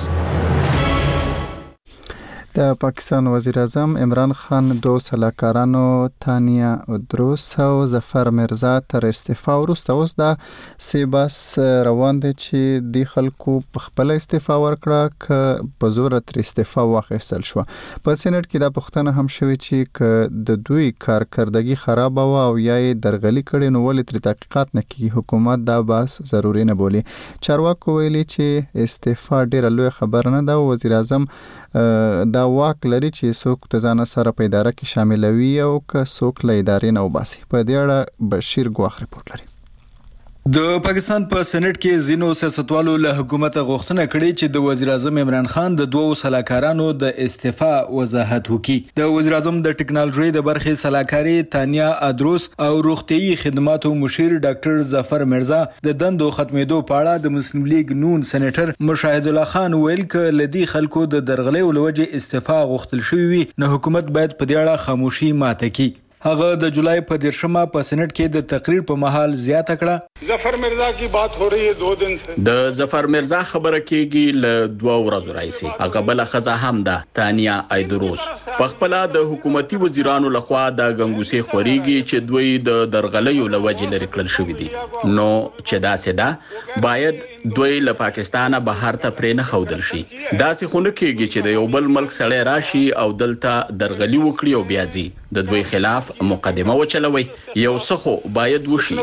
د پاکستان وزیر اعظم عمران خان دو سلاکارانو تانیا ادروس او ظفر مرزا تر استعفا وروسته اوس د سیباس روان دي چې د خلکو په خپل استعفا ورکړه ک په زور تر استعفا واخیستل شو. په سېنات کې دا پوښتنه هم شوې چې ک د دوی کارکردګي خراب او یا درغلي کړي نو ولې تر تحقیقات نه کوي. حکومت دا باس ضروری نه بولي. چارواکو ویلي چې استعفا ډیره لوی خبر نه ده. وزیر اعظم دا واک لري چې څوک د ځان سره په اداره کې شاملوي او که څوک له ادارې نه وباسي. په دې اړه بشیر ګواخ رپورټ لري. د پاکستان په سېنات کې زینو سیاستوالو له حکومت غوښتنه کړې چې د وزیر اعظم عمران خان د دوو سلاکارانو د استعفا وضاحت وکړي. د وزیر اعظم د ټکنالوژي د برخې سلاکاري تانیا ادروس او روغتيي خدماتو مشیر ډاکټر ظفر مرزا د دندو ختمېدو په اړه د مسلم لیگ نون سېنیټر مشاهد الله خان ویل ک لدی خلکو د درغلې ولوجه استعفا غوښتل شوی وي نو حکومت باید په دې اړه خاموشي ماته کړي. هغه د جولای په 13مه په سېنات کې د تقریر په مهال زیاته کړه. ظفر مرزا کی بات हो रही है 2 दिन से. د ظفر مرزا خبره کېږي ل 2 ورځې راځي. هغه بل خزه هم ده تانیا ایدروس. په خپل د حکومتي وزیرانو لخوا د غنګوسي خوريږي چې دوی د درغلیو لوجې لري کړل شوې دي. نو چې دا سده باید دوی له پاکستانه بهر ته پرې نه خودل شي. دا څه خونه کېږي چې د یو بل ملک سړی راشي او دلته درغلی وکړي او بیا ځي د دوی خلاف مقدمه وچلوي. یو څه باید وشي.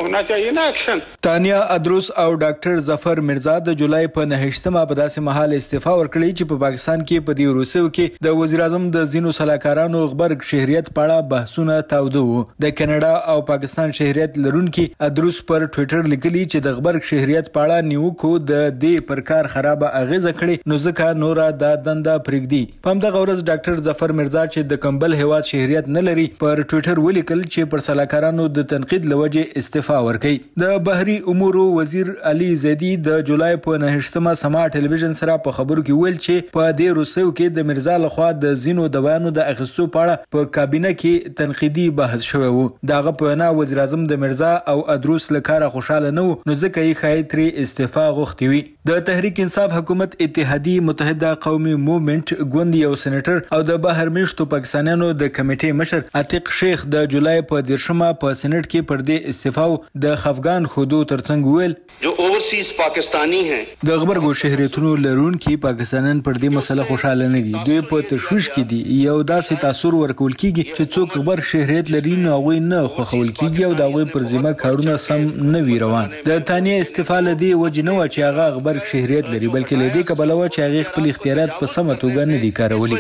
تانیا ادروس او ډاکټر ظفر مرزا د جولای په 9مه په داسې مهال استعفا ورکړي چې په پاکستان کې په دې وروسته کې د وزیر اعظم د زینو سلاکارانو غبرګ شهريت په اړه بحثونه تاوده وو. د کاناډا او پاکستان شهريت لرونکي ادروس پر ټوئیټر لیکلي چې د غبرګ شهريت په اړه نیوکو د دې پر کار خرابه اغیزه کړي نو ځکه نورا د دنده پرېږدي. په همدغه ورځ ډاکټر ظفر مرزا چې د کمبل هواد شهريت نه لري پر ټوئیټر ولیکل چې پر سلاکارانو د تنقید لوجه استعفا ورکړي. د بهري امور وزیر علي زیدی د جولای په 9مه سما ټلویزیون سره په خبرو کې ویل چې په دې روسو کې د مرزا لخوا د زینو دوانو د اخیستو په اړه په کابینه کې تنقیدي بحث شوی و. دغه په نه وزیر اعظم د مرزا او ادروس لکاره خوشاله نه و نو ځکه یې خایتري استعفا غوښتي وي. د تحریک انصاف حکومت اتحادی متحده قومي موومېنټ ګوند یو سېنیټر او د بهر میشتو پاکستانیانو د کمیټې مشر عتیق شیخ د جولای په 13مه په سېنات کې پر دې استعفا د خفغان خودو ترڅنګ ویل جو اوورسیز پاکستانی ہیں د خبرګو شهريتونو لرونکي پاکستانیان پر دې مسله خوشاله نه دي. دوی په تشویش کې دي. یو داسې تاثیر ورکول کیږي چې څوک خبر شهريت لري نو هغه نه خوښول کیږي او دا غوي پر ذمہ کارونه سم نه وی روان. د تانیه استعفا لدی وجنه و چې هغه خبر شهريت لري بلکې لدی کبل و چې هغه خپل اختیارات په سمه توګه نه دي کارولي.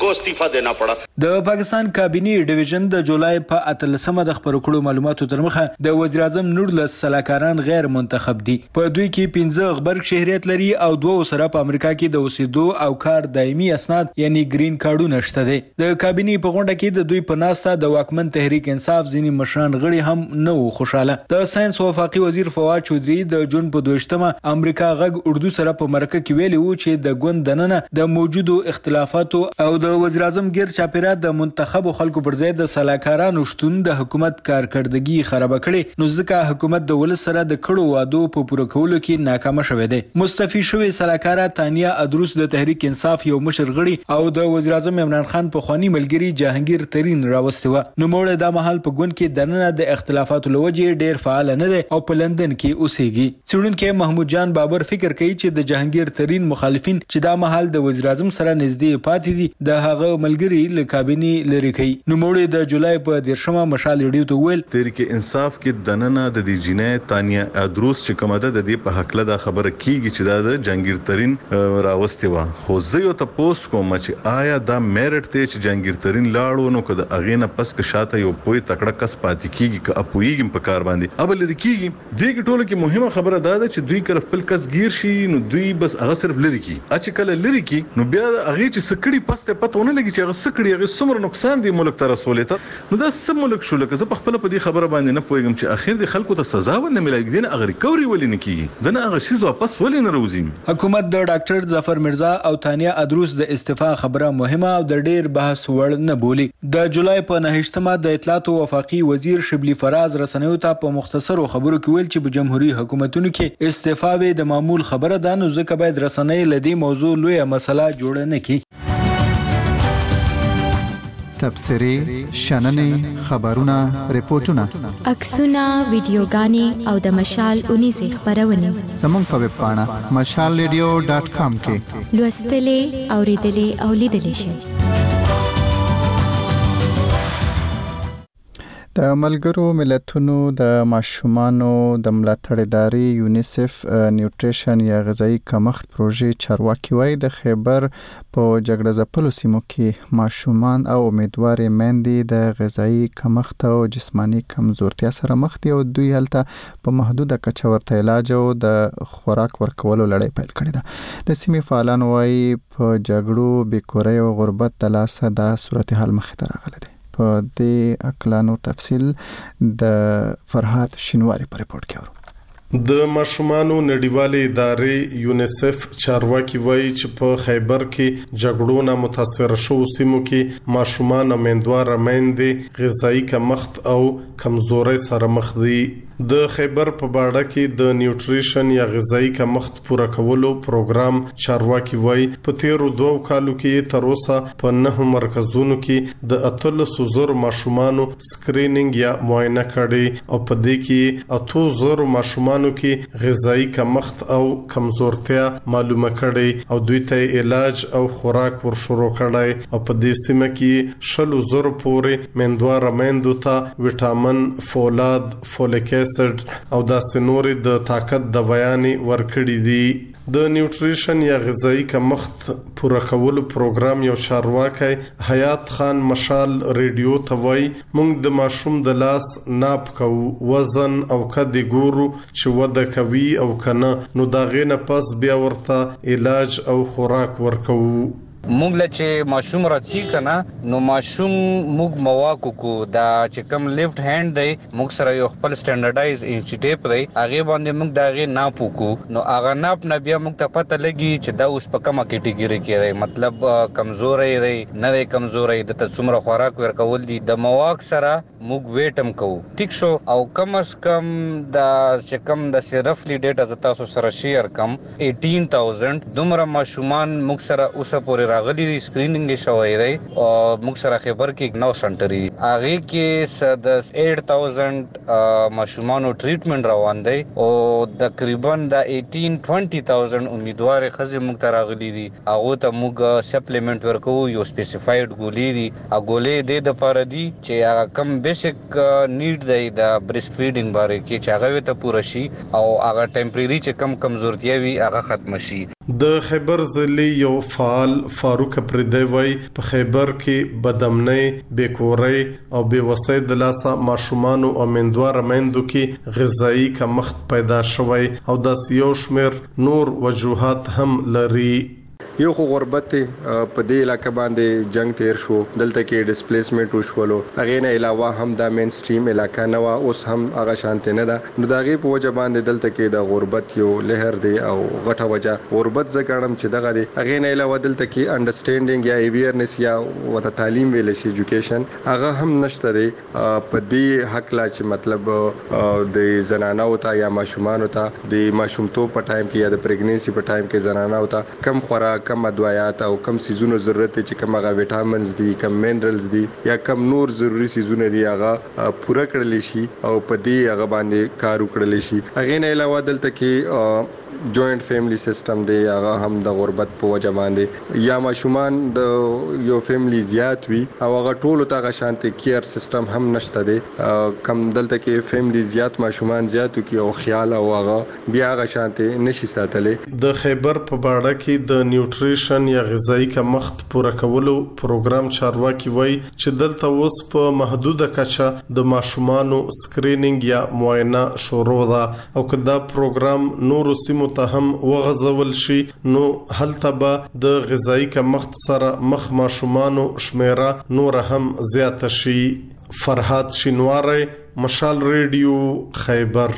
د پاکستان کابینه ډیویژن د جولای په 13مه د خبرو کړو معلوماتو تر مخه د وزیر اعظم نورلس سلاکاران غیر منتخب دي. په دوی کې 15 خبر شهريت لري او 2 سره په امریکا کې د اوسېدو او کار دایمي اسناد یعنی گرین کارډونه شته دي. د کابینه په غونډه کې د دوی په ناسته د واکمن تحریک انصاف ځینی مشران غړي هم نه خوشاله. د ساينس او وفاقي وزیر فواد چودري د جون په 2مه امریکا غږ اردو سره په مرکه کې ویلي وو چې د ګوند دننه د موجودو اختلافاتو او د وزیر اعظم غیر چاپیرا د منتخب خلکو پر ځای د سلاکارانو شتون د حکومت کارکردګي خراب کړي نو ځکه حکومت د ول سره د کړو وادو په پوره کولو کې ناکام شوه دی. مستفی شوی سلاکارا تانیا ادروس د تحریک انصاف یو مشر غړي او د وزیر اعظم عمران خان په خواني ملګری جهانگیر ترين راوستي و. نو موږ د محل په ګوند کې دننه د اختلافاتو لوجه ډیر فعال نه دی او په لندن کې اوسېږي. څېړونکو محمود جان بابر فکر کوي چې د جهانگیر ترين مخالفین چې دا محل د وزیر اعظم سره نږدې پاتې دي د هغه ملګری له کابینه لري کوي. نو موږ د جولای په 13مه مشال ریډیو ته ویل تحریک انصاف کې دننه د دې جنې تانیا ادروس چې کومه ده د دې په حق له دا خبره کیږي چې دا د جهانگیر ترين راوستي و. خو زه یو تاسو کوم چې آیا دا میرټ ته چې جهانگیر ترين لاړو نو کده اغینه پس که شاته یو پوی تکړه کس پاتې کیږي که اپویګم په کار باندې ابل لري کیږي. دې ټولو کې مهمه خبره دا ده چې دوی کړه خپل کس گیر شي نو دوی بس هغه صرف لري کی اچ کله لري کی نو بیا هغه چې سکړی پسته پته ونه لګي چې هغه سکړی هغه څومره نقصان دی دې ملک ته رسولې ته نو دا سم ملک شو لکه زه په خپل په دې خبره باندې نه پوهیږم چې اخر د خلکو ته سزا ولنه ملایږي دین اگر ریکوري ولې نه کیږي دنه هغه شیز واپس ولې نه راوځي. حکومت د ډاکټر ظفر مرزا او تانیا ادروس د استعفا خبره مهمه او د ډیر بحث وړ نه بولی. د جولای په 9مه د اطلاعات او وفاقي وزیر شبلی فراز رسنیو ته په مختصرو خبرو کې ویل چې په جمهوریت حکومتونو کې استعفا به د معمول خبره ده نو ځکه باید رسنۍ لدی موضوع لوی مسله جوړ نه کړي. تبصرې، شننې، خبرونه، ریپورتونه، عکسونه، ویډیوګانې او د مشال 19 خبرونه زموږ په ویب پاڼه mashalradio.com کې لوستلې، اوریدلې او لیدلې شئ. د ملګرو ملتونو د ماشومانو د ملاتړ ادارې یونیسف نیوټریشن یا غذایی کمښت پروژې چارواکي وايي د خیبر په جګړه ځپلو سیمو کې ماشومان او امیدوارې میندې د غذایی کمښت او جسمانی کمزورتیا سره مخ دي او دوی هلته په محدوده کچه ورته علاج او د خوراک ورکولو لړۍ پیل کړې ده. د سیمې فعالان وايي په جګړو، بیکورۍ او غربت د لاسه دا صورتحال مخې ته راغلی دی. په دې اکلانو تفصیل د فرحات شینواری په ریپورت کې اورو. د ماشومانو نړیوالې ادارې یونیسف چارواکي وایي چې په خیبر کې جګړو نه متاثر شوو سیمو کې ماشومان او امیدواره میندې غذایی کمښت او کمزورۍ سره مخ دي. د خیبر په باړه کې د نیوټریشن یا غذایی کمښت پوره کولو پروګرام چارواکي وایي په تیرو 2 کالو کې تر اوسه په 9 مرکزونو کې د 800 ماشومانو سکرینینګ یا معاینه کړي او په دې کې 800 ماشومانو کې غذایی کمښت او کمزورتیا معلومه کړي او دوی ته علاج او خوراک ورشروع کړي او په دې سیمه کې 100,000 پورې مندواره میندو ته وټامین، فولاد، فولیک او دا سنوري د طاقت د بیانې ورکړي دي. د نیوټریشن یا غذایی کمښت پوره کولو پروګرام یو چارواکي حیات خان مشال ریډیو ته وایي موږ د ماشوم د لاس ناپ کوو، وزن او قد ګورو چې وده کوي او کنه نو دا غینه پس بیا ورته علاج او خوراک ورکوو. موږ چې ماشوم راځي کنه نو ماشوم موږ مواکو کو دا چې کم لیفت هاند دی موږ سره یو خپل سټانډرډایز انچ ټیپ دی هغه باندې موږ داغه ناپ کو نو هغه ناپ نه بیا موږ ته پته لګي چې دا اوس په کومه کټګوري کې دی مطلب کمزوري دی نه دی کمزوري د څومره خوراک ورکول دي د مواک سره موږ ویټم کوو ټیک شو او کم از کم دا چې کم د صرفلی ډیټا ز تاسو سره شیر کم 18000 دومره ماشومان موږ سره اوسه پورې غلي سکرینینګ شوی دی او موږ سره خبر کې نو سنټري هغه کې د 8000 ماشومانو ټریټمنټ روان دی او تقریبا د 18-20,000 امیدوار خزه موږ ته راغلي دي هغه ته موږ سپلیمنٹ ورکو یو سپیسیفاید ګولې دي هغه د لپاره دي چې هغه کم بیسیک نیډ دی د بریسټ فیډینګ باندې کې چې هغه ته پوره شي او هغه ټمپرری چې کم کمزورتیا وي هغه ختم شي. د خیبر ضلع یو فعال فاروق پردی وای په خیبر کې بدامنۍ، بیکورۍ او بېوسۍ د لاسه ماشومانو او مندواره میندو کې غذایی کمښت پیدا شوی او د یو شمېر نور وجوهات هم لري. یو خو غربت په دې علاقې باندې جنگ تیر شو دلته کې ډیسپلیسمنت وشولو هغه نه علاوه هم د مین سټریم علاقې نه وا اوس هم هغه شانته نه ده نو دغه په وجه باندې دلته کې د غربت یو لهر دی او غټه وجه غربت زګړم چې دغه دی هغه نه علاوه دلته کې انډرستانډینګ یا اویرنس یا وته تعلیم ویل شي ایجوکیشن هغه هم نشته دی په دې حق لا چې مطلب د زنانو ته یا ماشومان ته د ماشومتوب په ټایم کې یا د پریګننسي په ټایم کې زنانو ته کم خوراک کم ادویات او کم سيزونو ضرورت چې کم هغه وټامینز دي کم منرالز دي یا کم نور ضروري سيزونه دي هغه پوره کړل شي او په دې هغه باندې کار وکړل شي. هغه نه علاوه دلته کې جوائنٹ فیملی سیستم دی هغه هم د غربت په وجه باندې یا ماشومان د یو فیملی زیات وي او هغه ټول ته شانتي کیر سیستم هم نشته دی کم دلته کې فیملی زیات ماشومان زیاتو کې او خیال او هغه بیا هغه شانتي نشي ساتلې. د خیبر په باړه کې د نیوټریشن یا غذایی کمښت پوره کولو پروګرام چارواکي وایي چې دلته اوس په محدوده کچه د ماشومانو سکرینینګ یا معاینه شروع ده او کدا پروګرام نورو سیمو سیمو ته هم وغځول شي نو هلته به د غذایی کمښت سره مخ ماشومانو شمیره نور هم زیات شي. فرهاد شینواری، مشال ریډیو، خیبر.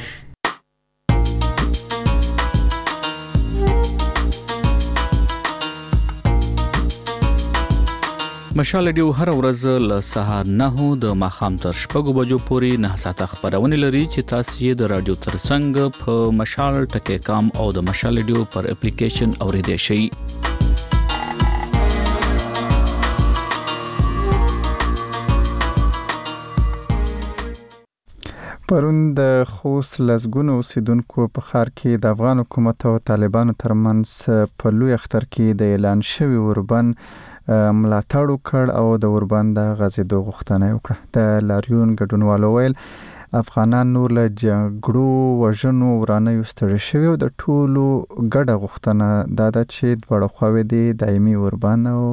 مشال ریډیو هر ورځ له سهار 9 د ماښام تر 6 بجو پورې 9 ساعته خبرونه لري چې تاسو یې د رادیو ترڅنګ په مشال.com او د مشال ریډیو پر اپلیکیشن اوریدئ شئ. پرون د خوست لسګونو اوسیدونکو په ښار کې د افغان حکومت او طالبانو ترمنځ په لوی اختر کې د اعلان شوی اوربند ملاتړ وکړ او د اوربند د غځېدو غوښتنه وکړه. د لاریون ګډونوالو ویل افغانان نور له جګړو وژنو ورانیو ستړي شوي او د ټولو ګډه غوښتنه دا ده چې دواړه خواوې د دایمي اوربند او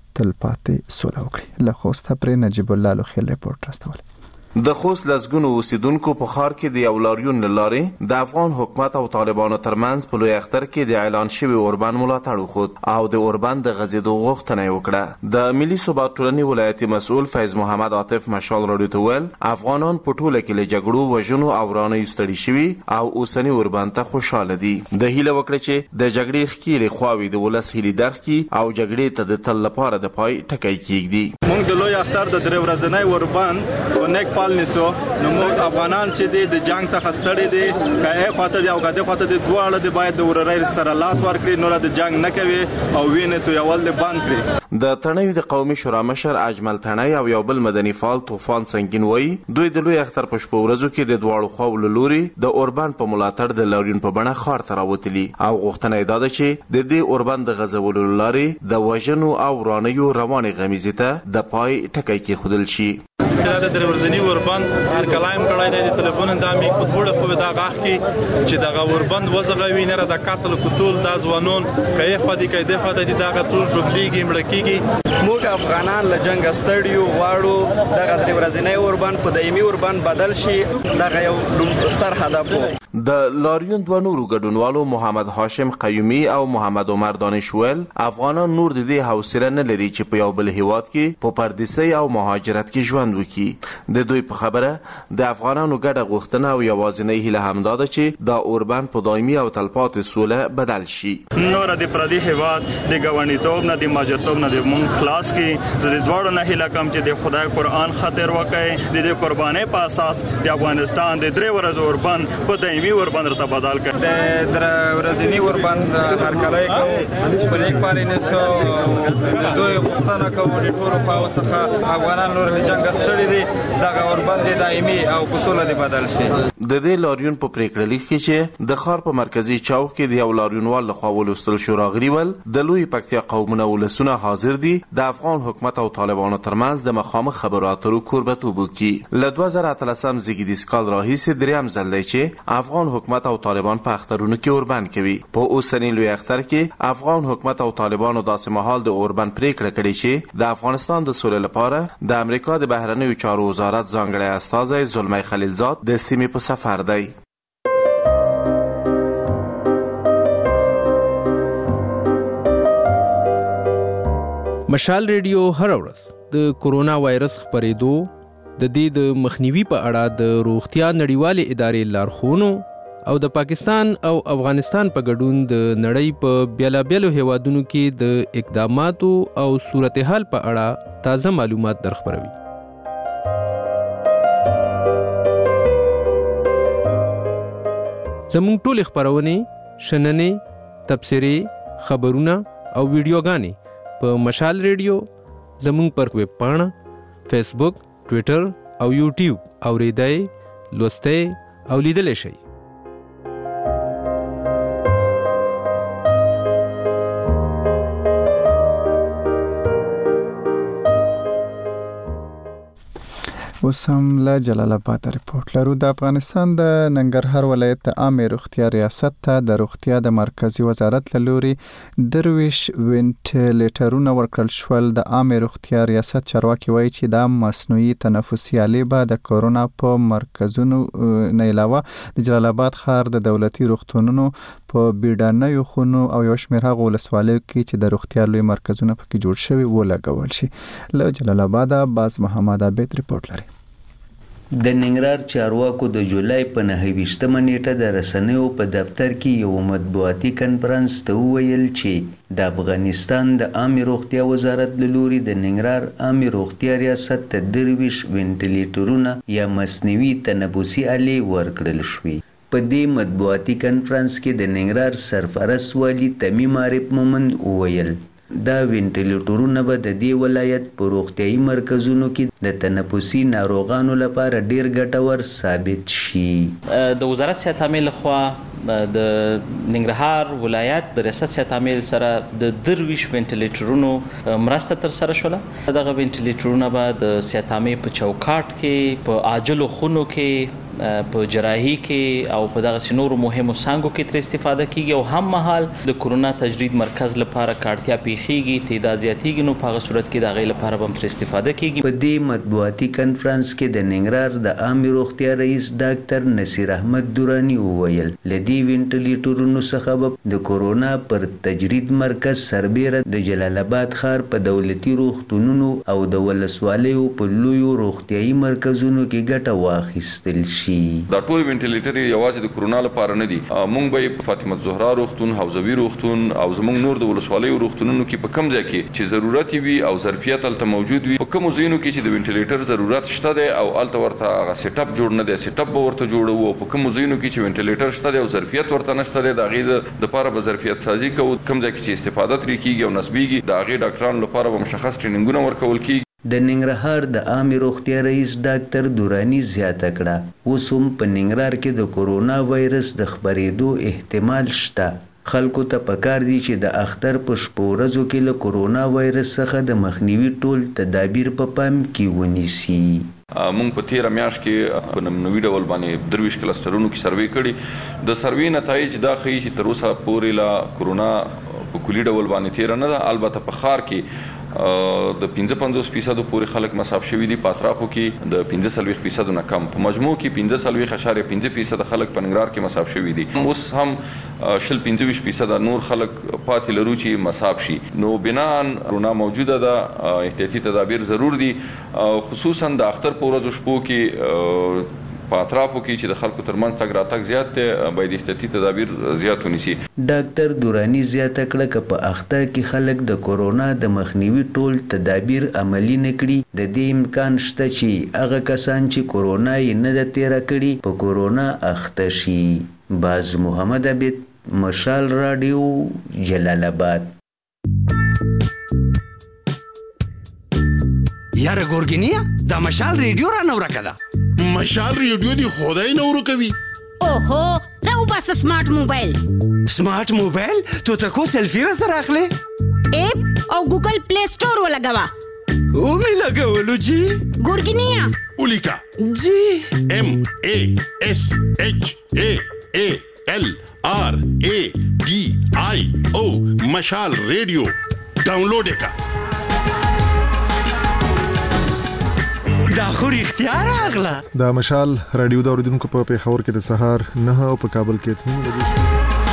تلپاتې سوله وکړي. له خوسته پرې نجیب الله لوخیل ریپورت راستولی. د خوست لسګونو اوسیدونکو په ښار کې د یو لاریون له لارې د افغان حکومت او طالبانو ترمنځ په لوی اختر کې د اعلان شوي اوربند ملاتړ وښود او د اوربند د غځېدو غوښتنه یې وکړه. د ملي ثبات ټولنې ولایتي مسؤل فیض محمد عاطف مشال راډیو ته ویل افغانان په ټوله کې له جګړو وژنو او ورانیو ستړي شوي او اوسني اوربند ته خوشاله دي. د هیله وکړه چې د جګړې ښکېلې خواوې د ولس هیلې درک کړي او جګړې ته د تل لپاره د پای ټکی کېږدي. موږ د لوی اختر د درې ورځنۍ اوربند په نیک پال نیسو نو موږ افغانان چې د جنگ څخه ستړي دي کای خواته دی او غده خواته دی دواړه دی باید د ورورۍ سره لاس ورکړي نو د جنگ نه کوي او وینې تو یول دی بند کړي. د تڼیو د قومي شورا مشر اجمل تڼی او یو بل مدني فعال طوفان سنگین وایي دوی د لوی اختر په شپو ورځو کې د دواړو خواو لوري د اوربند په ملاتړ د لاریون په بڼه ښار ته راوتلي او غوښتنه یې دا ده چې د دې اوربند د غځولو لارې د وژنو او ورانیو روانې غمیزې ته د پای ټکی کېښودل شي. دا د درې ورځني اوربند هر کلایم کړی دی د تلیفون دامي په وړه خو دا غاخ کې چې دا اوربند وزغوي نه د قاتل قتل د ځوانون کای خو دي کای د خو د دا ټول جوړلیږي مړکیږي. موږ افغانان له جنگ ستړیو واړو د درې ورځنی اوربند په دایمي اوربند بدل شي دا یو ستر هدف وو. د لاریون دوه نورو ګډونوالو محمد هاشم قیومي او محمد عمر دانشویل افغانان نور د دې حوصله نه لري چې په یو بل هیواد کې په پردیسۍ او مهاجرت کې ژوند وکړي. د دوی په خبره د افغانانو ګډه غوښتنه او یوازینۍ هیله همدا ده چې دا اوربند په دایمي او تلپاتې سوله بدل شي. نور د پردي هیواد د ګاونډیتوب نه د مهاجرتوب نه د مونږ خلاص کې د دواړو نه هیله کوم چې د خدای قرآن خاطر وکړي د دې قربانۍ په اساس د افغانستان د درې ورځو اوربند په دایمي اوربند ته بدل کړي. د درې ورځنی اوربند هر کله کوي په لیک باندې نسو دوی غوښتنه کوي ټول خواو څخه افغانان نور جنگ ستړي دي دا اوربند دایمي او اصول دي بدل شي. د دې لاریون په پریکړه لیک کې چې د ښار په مرکزی چوک کې د یو لاریونوال لخوا ولوستل شو راغلي ول د لوی پکتیا قومونه ولسونه حاضر دي د افغان حکومت او طالبانو ترمنځ د مخامخ خبرو اترو کوربتوب وکړي. له 2013 زیږدیز کال راهیسې دریم ځل دی چې افغان حکومت او طالبان په اخترونو کې اوربند کوي. په اوسنی لوی اختر کې افغان حکومت او طالبانو داسې مهال د اوربند پریکړه کړې چې د افغانستان د سولې لپاره د امریکا د بهرنیو چارو وزارت ځانګړی استازی زلمی خلیلزاد د سیمې په سفر دی. مشال ریډیو هر ورځ د کورونا وایرس خپرېدو د دې د مخنیوي په اړه د روغتیا نړیوالې ادارې لارښوونو او د پاکستان او افغانستان په ګډون د نړۍ په بیلابیلو هیوادونو کې د اقداماتو او صورتحال په اړه تازه معلومات درخبروي. زموږ ټول خبرونه شننې تبصرې خبرونه او ویډیوګانې په مشال ریډیو زموږ پر ویب پاڼه فیسبوک ټویټر او یوټیوب اوریدای لوستئ او لیدلی شئ. اوس هم له جلال آباد ریپورت لرو. د افغانستان د ننګرهار ولایت د عامه روغتیا ریاست ته د روغتیا د مرکزی وزارت له لوري 23 وینټیلیټرونه ورکړل شول. د عامه روغتیا ریاست چارواکي وایي چې دا مصنوعي تنفسي آلې به د کورونا په مرکزونو نه علاوه د جلال آباد ښار د دولتي روغتونونو په بیډانیو خونو او یو شمېر هغو ولسوالیو کې چې د روغتیا لوی مرکزونه پکې جوړ شوي ولګول شي. له جلال آباد باز محمد عابد ریپورت لري. د ننګرهار چارواکو د جولای په 29مه نیټه د رسنیو په دفتر کې یو مطبوعاتي کنفرانس ته وویل چې د افغانستان د عامه روغتیا وزارت له لوري د ننګرهار عامه روغتیا ریاست ته 23 وینټیلیټرونه یا مصنوعي تنفسي آلې ورکړل شوې. په دې مطبوعاتي کنفرانس کې د ننګرهار سرپرست والي تمیم عارف مومند وویل دا وینټیلیټرونه به د دې ولایت په روغتیايي مرکزونو کې د تنفسي ناروغانو لپاره ډیر ګټور ثابت شي. د وزارت صحت عامه لخوا د ننګرهار ولایت د ریاست صحت عامه سره د 23 وینټیلیټرونو مرسته تر سره شوله. دغه وینټیلیټرونه به د صحت عامه په چوکاټ کې په عاجلو خونو کې په جراحي کې او په دغه نورو مهمو څانګو کې تر استفاده کیږي او هم مهال د کورونا تجدید مرکز لپاره کارتیا پیخیږي تعداد زیاتیږي نو په هغه صورت کې د غي لپاره هم تر استفاده کیږي. په دې مطبوعاتي کنفرانس کې د ننګرهار د عامه روغتیا رئیس ډاکټر نصیر احمد دورانی وویل لدی وینټیلیټرونو څخه د کورونا پر تجدید مرکز سربیره د جلال آباد ښار په دولتي روغتونونو او د ولسوالیو په لویو روغتیايي مرکزونو کې ګټه واخیستل شي. دا ټول وینټیلیټر یوازې د کورونا لپاره نه دي. مونږ به فاطمه زهرا روغتون، حوزوي روغتون او زمونږ نور د ولسوالیو روغتونونو کې په کم ځای کې چې ضرورت وي او ظرفیت الته موجود وي په کوم ځایونو کې چې د وینټیلیټر ضرورت شته دی او الته ورته هغه سیټ اپ جوړ نه دی، سیټ اپ به ورته جوړو او په کوم ځایونو کې چې وینټیلیټر شته دی او ظرفیت ورته نشته دی د هغې د لپاره به ظرفیت سازي کوو. کوم ځای کې چې استفاده ترې کیږي او نسبیږي د هغې ډاکټرانو لپاره به مشخص ټریننګونه ورکول کیږي. د ننګرهار د عامه روغتیا رئیس ډاکټر دورانی زیاته کړه اوس هم په ننګرهار کې د کورونا وایرس د خپرېدو احتمال شته. خلکو ته پکار دي چې د اختر په شپو ورځو کې له کورونا وایرس څخه د مخنیوي ټول تدابیر په پام کې ونیسي. مونږ په 13 میاشت کې په نمونوي ډول باندې 23 کلسټرونو کې سروې کړي. د سروې نتایج دا ښیي چې تر اوسه پورې لا کورونا په کلي ډول باندې تیر نه ده. البته په ښار کې د 55% پورې خلک مصاب شوي دي، په اطرافو کې د 45% نه کم، په مجموع کې 15.5% خلک په ننګرهار کې مصاب شوي دي. اوس هم 25% نور خلک پاتې لرو چې مصاب شي. نو بناً کورونا موجوده ده، احتیاطي تدابیر ضرور دي، خصوصا د اختر په ورځو شپو کې په اطرافو کې چې د خلکو ترمنځ تګ راتګ زیات دی باید احتیاطي تدابیر زیات ونیسي. ډاکټر دورانی زیاته کړه چې په اختر کې خلک د کورونا د مخنیوي ټول تدابیر عملی نه کړي د دې امکان شته چې هغه کسان چې کورونا یې نه ده تیره کړي په کورونا اخته شي. باز محمد عابد، مشال رادیو، جلال آباد. یاره ګورګینیا دا مشال ریډیو را نو راکده. مشال ریډیو دی خدای نورو کوي. اوهو راو بس سمارټ موبایل. سمارټ موبایل تو تکو سیلفی را سره اخلي اپ او ګوګل پلی سٹور ولګوا. او می لګولو جی ګورګینیا اولیکا جی MASHALRADIO مشال ریډیو ډاونلوډ کا. دا خو اختیار اغلا. دا مشال رادیو د اوریدونکو په پیښور کې د سهار 9 او په کابل کې 3 بجې.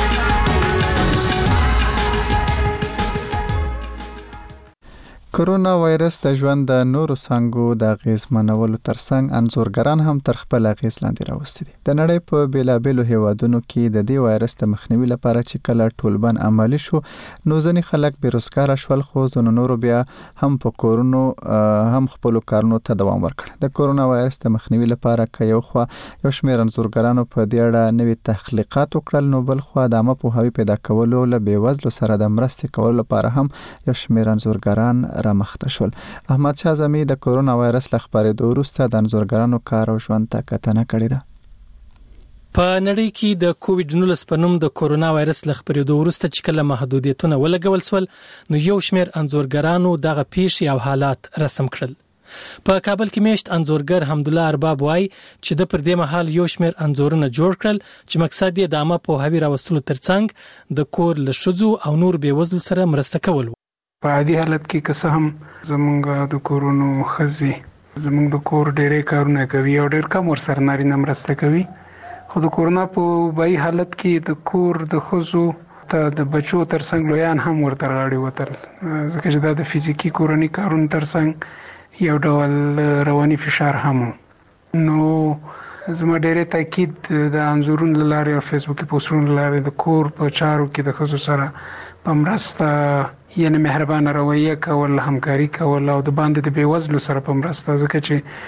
کرونا وایرس د ژوند د نورو څانګو د اغیزمنولو ترڅنګ انځورګران هم تر خپل اغیز لاندې راوستي دي. د نړۍ په بیلابیلو هیوادونو کې د دې وایرس د مخنیوي لپاره چې کله ټولبند عملی شو نو ځینې خلک بیروزګاره شول، خو ځینو نورو بیا هم په کورونو هم خپلو کارونو ته دوام ورکړ. د کرونا وایرس د مخنیوي لپاره که یو خوا یو شمېر انځورګرانو په دې اړه نوي تحقیقات وکړل، نو بل خوا د عامه پوهاوي پیدا کولو له بېوزلو سره د مرستې کولو لپاره هم یو شمېر انځورګران رامخته شول. احمد شاه زمي د کرونا وایرس له خپرېدو وروسته د انځورګرانو کار او ژوند ته کتنه کړې ده. په نړۍ کې د کووډ 19 په نوم د کرونا وایرس له خپرېدو وروسته چې کله محدودیتونه ولګول شول نو یو شمېر انځورګرانو دغه پیښې او حالات رسم کړل. په کابل کې میشت انځورګر حمدالله ارباب وایي چې د پر دې مهال یو شمېر انځورونه جوړ کړل چې مقصد یې د عامه پوهاوي راوستلو ترڅنګ د کور له ښځو او نور بېوزلو سره مرسته کول. په عادي حالت کې که څه هم زمونږ د کورونو ښځې زمونږ د کور ډېرې کارونه کوي او ډېر کم ورسره نارینه مرسته کوي، خو د کورونا په وبایي حالت کې د کور د ښځو ته د بچو ترڅنګ لویان هم ورته راغړي وتل، ځکه چې دا د فزیکي کورني کارونو ترڅنګ یو ډول رواني فشار هم و. نو زما ډېرې تاکید د انځورونو له لارې او فیسبوکي پوسټونو له لارې د کور په چارو کې د ښځو سره په مرسته یعنې مهربانه رویه کول، همکاري کول او د باندې د بېوزلو سره په مرسته، ځکه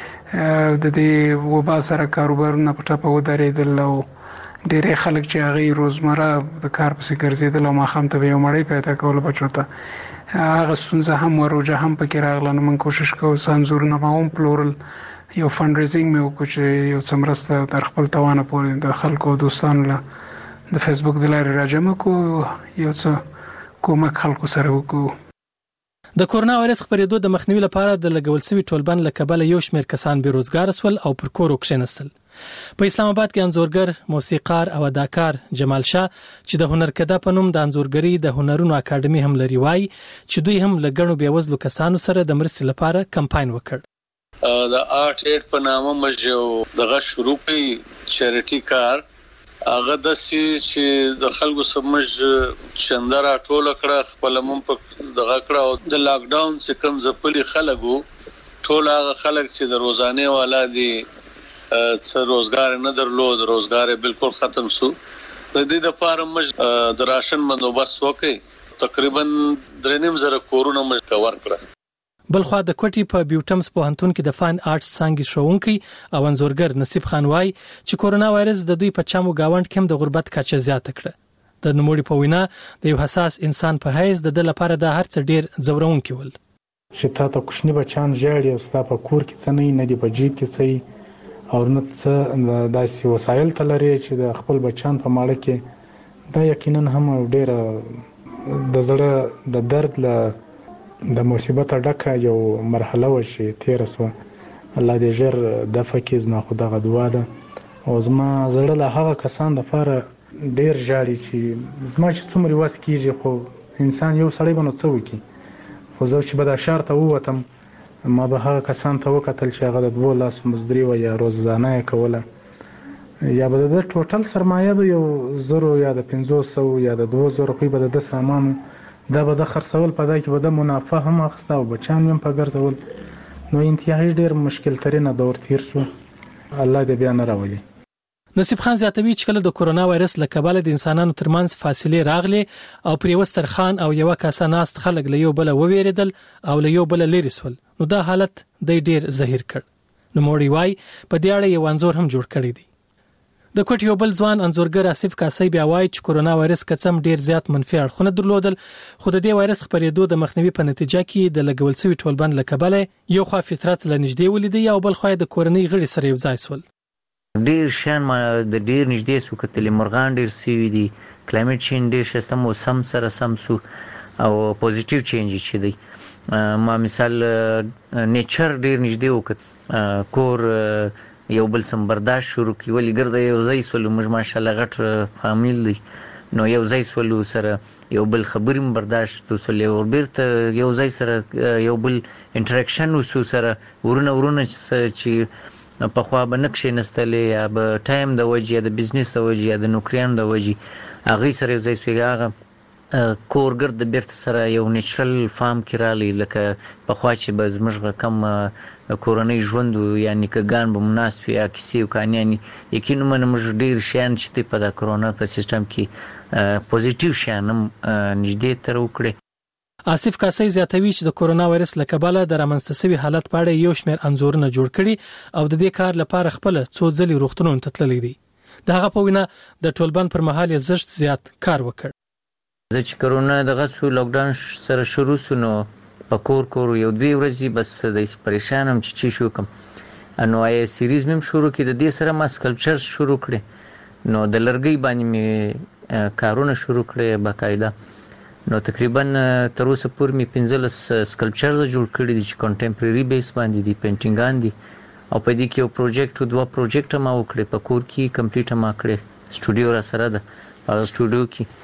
چې د دې وبا سره کاروبارونه په ټپه ودرېدل او ډېری خلک چې هغې روزمره د کار پسې ګرځېدل او ماښام ته به یو مړۍ پیدا کول بچو ته، هغه ستونزه هم وروجه هم پکې راغله. نو موږ کوشش کوو انځورونه به هم پلورل، یو فنډ ریزینګ مې وکړو چې یو څه مرسته تر خپل توانه پورې د خلکو او دوستانو له د فیسبوک د لارې راجمع کړو، یو څه کومک خلکو سره وکړو. د کورونا وایرس خپرېدو د مخنیوي لپاره د لګول شوي ټولبند له کبله یو شمېر کسان بیروزګار شول او پر کور کښېنستل. په اسلام آباد کې انځورګر، موسیقار او اداکار جمال شاه چې د هنرکده په نوم د انځورګرۍ د هنرونو اکاډمي هم لري، وایي چې دوی هم له ګڼو بېوزلو کسانو سره د مرستې لپاره کمپاین وکړ. د آرټ ایډ په نامه موږ دغه شروع کړی چیریټي کار، هغه د چې د خلکو سمج چندرا ټوله کړه، خپل مون په دغه کړه او د لاک ډاون چې کوم ځپلي خلکو ټول هغه خلک چې د روزانه والا دي څه روزګار نه درلود، روزګار بالکل ختم شو. د دې لپاره موږ د راشن بندوبست وکړ، تقریبا 3.5 کورونه موږ کور کړ. بلخوا د کوټي په بیوټمز پوهنتون کې د فاین آرټس څانګې ښوونکی او انځورګر نصیب خان وایي چې کورونا وایرس د دوی په چمو گاوند کې هم د غربت کچه زیاته کړه. د نوموړي په وینا د یو حساس انسان په حیث د لپاره د هر څه ډیر ځورونکي ول. چې تا ته کوچنی بچان ژاړي او ستا په کور کې څه نه دی په جیب کې څه او نه څه داسې وسایل ته لري چې د خپل بچان په ماړه کې، دا یقینا هم ډیر د زړه د درد له د مصیبت ډکه یو مرحله و چې تیر سو. الله دې ژر دفع کړي، زما خو دغه دعا ده. او زما زړه له هغه کسان دپاره ډیر ژاړي چې زما چې څومره وس کېږي، خو انسان یو سړی به نو څه وکړي. خو زه چې به دا ښار ته ووتم، ما به هغه کسان ته وکتل چې هغه د 2 لاسو مزدوري وه یا روزانه یې کوله، یا به د ټوټل سرمایه به یو 1000 یا د 500 یا د 2000 روپۍ به د سامانو دا به د خرڅول په دا کې به د منافع هم اخیسته او بچان هم په ګرځول. نو انتهایی ډیر مشکل ترینه دور تیر شو. الله دې بیا نه راولي. نصیب خان زیاتوي چې کله د کورونا وایرس له کبله د انسانانو ترمنځ فاصلې راغلي او پر یو سترخان او یو کاسه ناست خلک له یو بل وویریدل او له یو بل لري سول، نو دا حالت د ډیر زهیر کړ. نو موړی وای په دې اړه یو انځور هم جوړ کړی دی. د کوټ یو بل ځوان انځورګر آصف کاسي بیا وایي چې کورونا وایرس کڅم ډیر زیات منفي اړخونه درلودل، خو د دې وایرس خپرېدو د مخنیوي په نتیجه کې د لګول شوي ټولبند له کبله یو خوا فطرت له نږدې ولیدي او بل خوا د کورنۍ غړي سره یو ځای سول. ډیر شان د ډیر نږدې سو کتلې مرغان ډیر سوي دي، کلایمټ چینج ډیر شته، موسم سره سم سو او پوزټیو چینج چې دی. ما مثال نیچر ډیر نږدې وکړ، کور یو بل سم برداشت شروع کی، ولی ګرځي یو ځای سولو موږ ماشاءالله غټ فامیل دی، نو یو ځای سولو سره یو بل خبرې برداشت وسولې او بیرته یو ځای سره یو بل انټریکشن وسو سره ورونه چې په خوا به نقشې نستلې یا به ټایم د وجې یا د بزنس د وجې یا د نوکریانو د وجې هغې سره یو ځای سوی هغه کورګرد د بیرته سره یو نیچرل فارم کې رالی، لکه په خوا چې به زموږ کم کورنۍ ژوند یا نیکهګان به مناسب یا کیسې او کانیانې یقینا موږ ډېر شیان چې دی په دا کرونا په سیستم کې پوزیټیو شیان هم نږدې تر وکړي. آصف کاسي زیاتوي چې د کورونا وایرس له کبله د رامنځته شوي حالت په اړه یو شمېر انځورونه جوړ کړي او د دې کار لپاره خپل څو ځلې روغتونونو ته تللی دی. د هغه په وینا د ټولبند پر مهال یې زشت زیات کار وکړ. زه چې کرونا دغه سو لاکډاون سره شروع سو، نو په کور یو 2 ورځې بس د پریشانم چې شو کوم، نو آی سیریز مم شروع کړ. د دې سره ما سکلپچر شروع کړ، نو د لرګي باندې می کارونه شروع کړ باقاعده. نو تقریبا تر اوسه پورې می 15 سکلپچرز جوړ کړي دي چې کنټمپرری بیس باندې دي، پینټینګان دي او په دې کې یو پروجیکټ 2 پروجیکټ ما وکړي په کور کې کمپلیټ ما کړي. سټوډیو را سره ده، په سټوډیو کې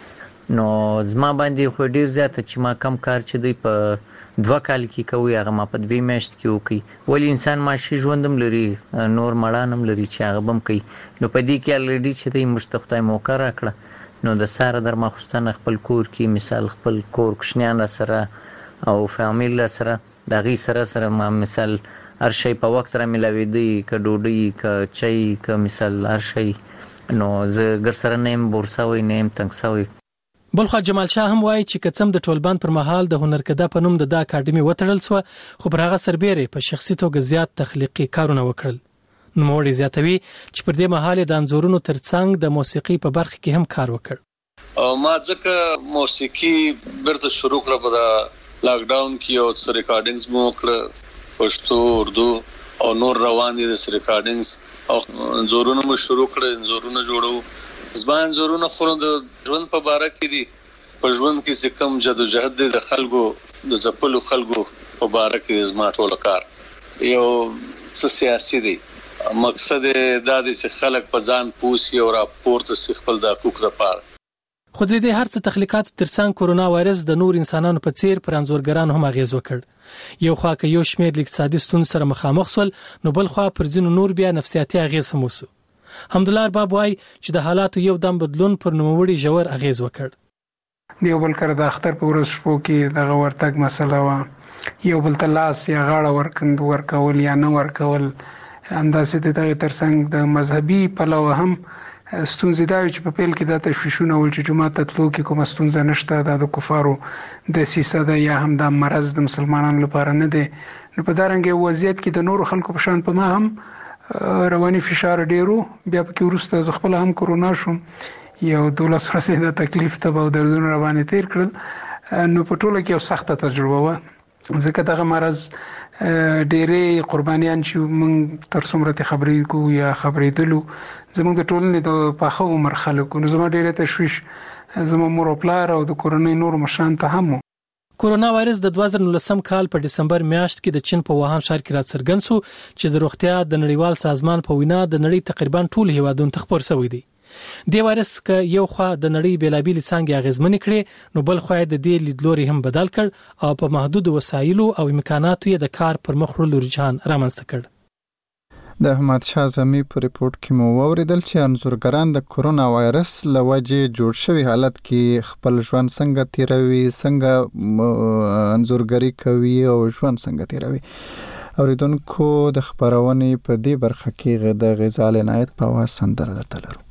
نو زما باندې خو ډیر زیات چې ما کم کار چې دوی په 2 کال کې کوي هغه ما په 2 میاشت کې وکي ولی انسان ماشي ژوندم لري نور مړانم لري چې هغه بم کوي نو په دې کې الریډي چې دوی مستخدای موقع راکړه نو د ساره در مخستان خپل کور کې مثال خپل کور کوشنیان سره او فامیل سره د غي سره ما مثال هر شي په وخت را ملاوي دی ک ډوډۍ ک چای ک مثال هر شي نو زه ګر سره نیم بورساوي نیم تنګساوي بلخوا جمال شاه هم وایي چې کڅم د ټولبان پر مهال د هنرکده په نوم د اکاډمي وټړل سو خو پر هغه سربېره په شخصي توګه زیات تخلیقي کارونه وکړل نو موړي زیاتوي چې پر دې مهال د انزورونو ترڅنګ د موسیقي په برخه کې هم کار وکړ ما ځکه موسیقي برته شروع کړه په لاک ډاون کې او څه ریکارډینګز مو کړ پښتو اردو او نور روان دي د ریکارډینګز او انزورونو مو شروع کړ انزورونو جوړو زبان زورونه خو د ژوند په باره کې دي په ژوند کې چې کوم جدوجہد دي د خلکو د ځپلو خلکو په باره کې زما ټول کار یو څه سیاسي دي مقصد دا دی چې خلک په ځان پوسی او راپورته سي خپل د حقوق لپاره خو د دې هر څه تخلیقات ترڅنګ کورونا وایرس د نور انسانانو په څیر پر انزورګرانو هم اغیز وکړ یو خوا کې یو شمېر د اقتصادي ستونزو سره مخامخ شول نو بل خوا پر ځینو نور بیا نفسیاتي اغیز هم وسو حمدالله ارباب وایي چې د حالاتو یو دم بدلون پر نوموړي ژور اغیز وکړ دیو بل کړه د اختر په ورځ شپو کې دغه ورتګ مسله وا یو بل تلاس یا غاړه ورکند ورکول یا نه ورکول همداسې د دغه ترڅنګ د مذهبي پلو هم ستونزې دا چې په پیل کې د تشویشونه ول چې جمعه ته تلو کې کوم ستونزه نشته د کفارو د سیسه ده یا هم د مرز د مسلمانانو لپاره نه ده نو په دارنګ وضعیت کې د نور خلکو په شان په ما هم رواني فشار ډیرو بیا په کې ورسته ز خپل هم کورونا شوم یو 12 ورځې د تکلیف ته او دردونه رواني تیر کړل نو په ټوله کې یو سخته تجربه و ځکه دغه مرز ډېرې قربانيان چې موږ تر څومره خبرې کو یا خبرې دلو زموږ د ټولنې د پاخه عمر خلکو نو زما ډېرې تشویش زما مور او پلار او د کورنۍ نور مشان ته هم کورونا وایرس د 2019 کال په دسمبر میاشت کې د چین په ووهان ښار کې راڅرګند شو چې د روغتیا د نړیوال سازمان په وینا د نړۍ تقریبا ټول هیوادونو ته خپور شوی دی د وایرس ک یو خوا د نړۍ بیلابیل څنګه اغیزمن کړي نو بل خو د دې لیدلوري هم بدل کړ او په محدود وسایلو او امکاناتو یې د کار پر مخ وړلو رجحان رامنځته کړ د احمد شاه زمي په ریپورت کې مو واوریدل چې انزورګران د کورونا وایرس له وجې جوړ شوی حالت کې خپل ژوند څنګه تیروي څنګه انزورګری کوي او ژوند څنګه تیروي اوریدونکو د خبرونې په دې برخه کې د غزال عنایت په واسطه سندره درته لرو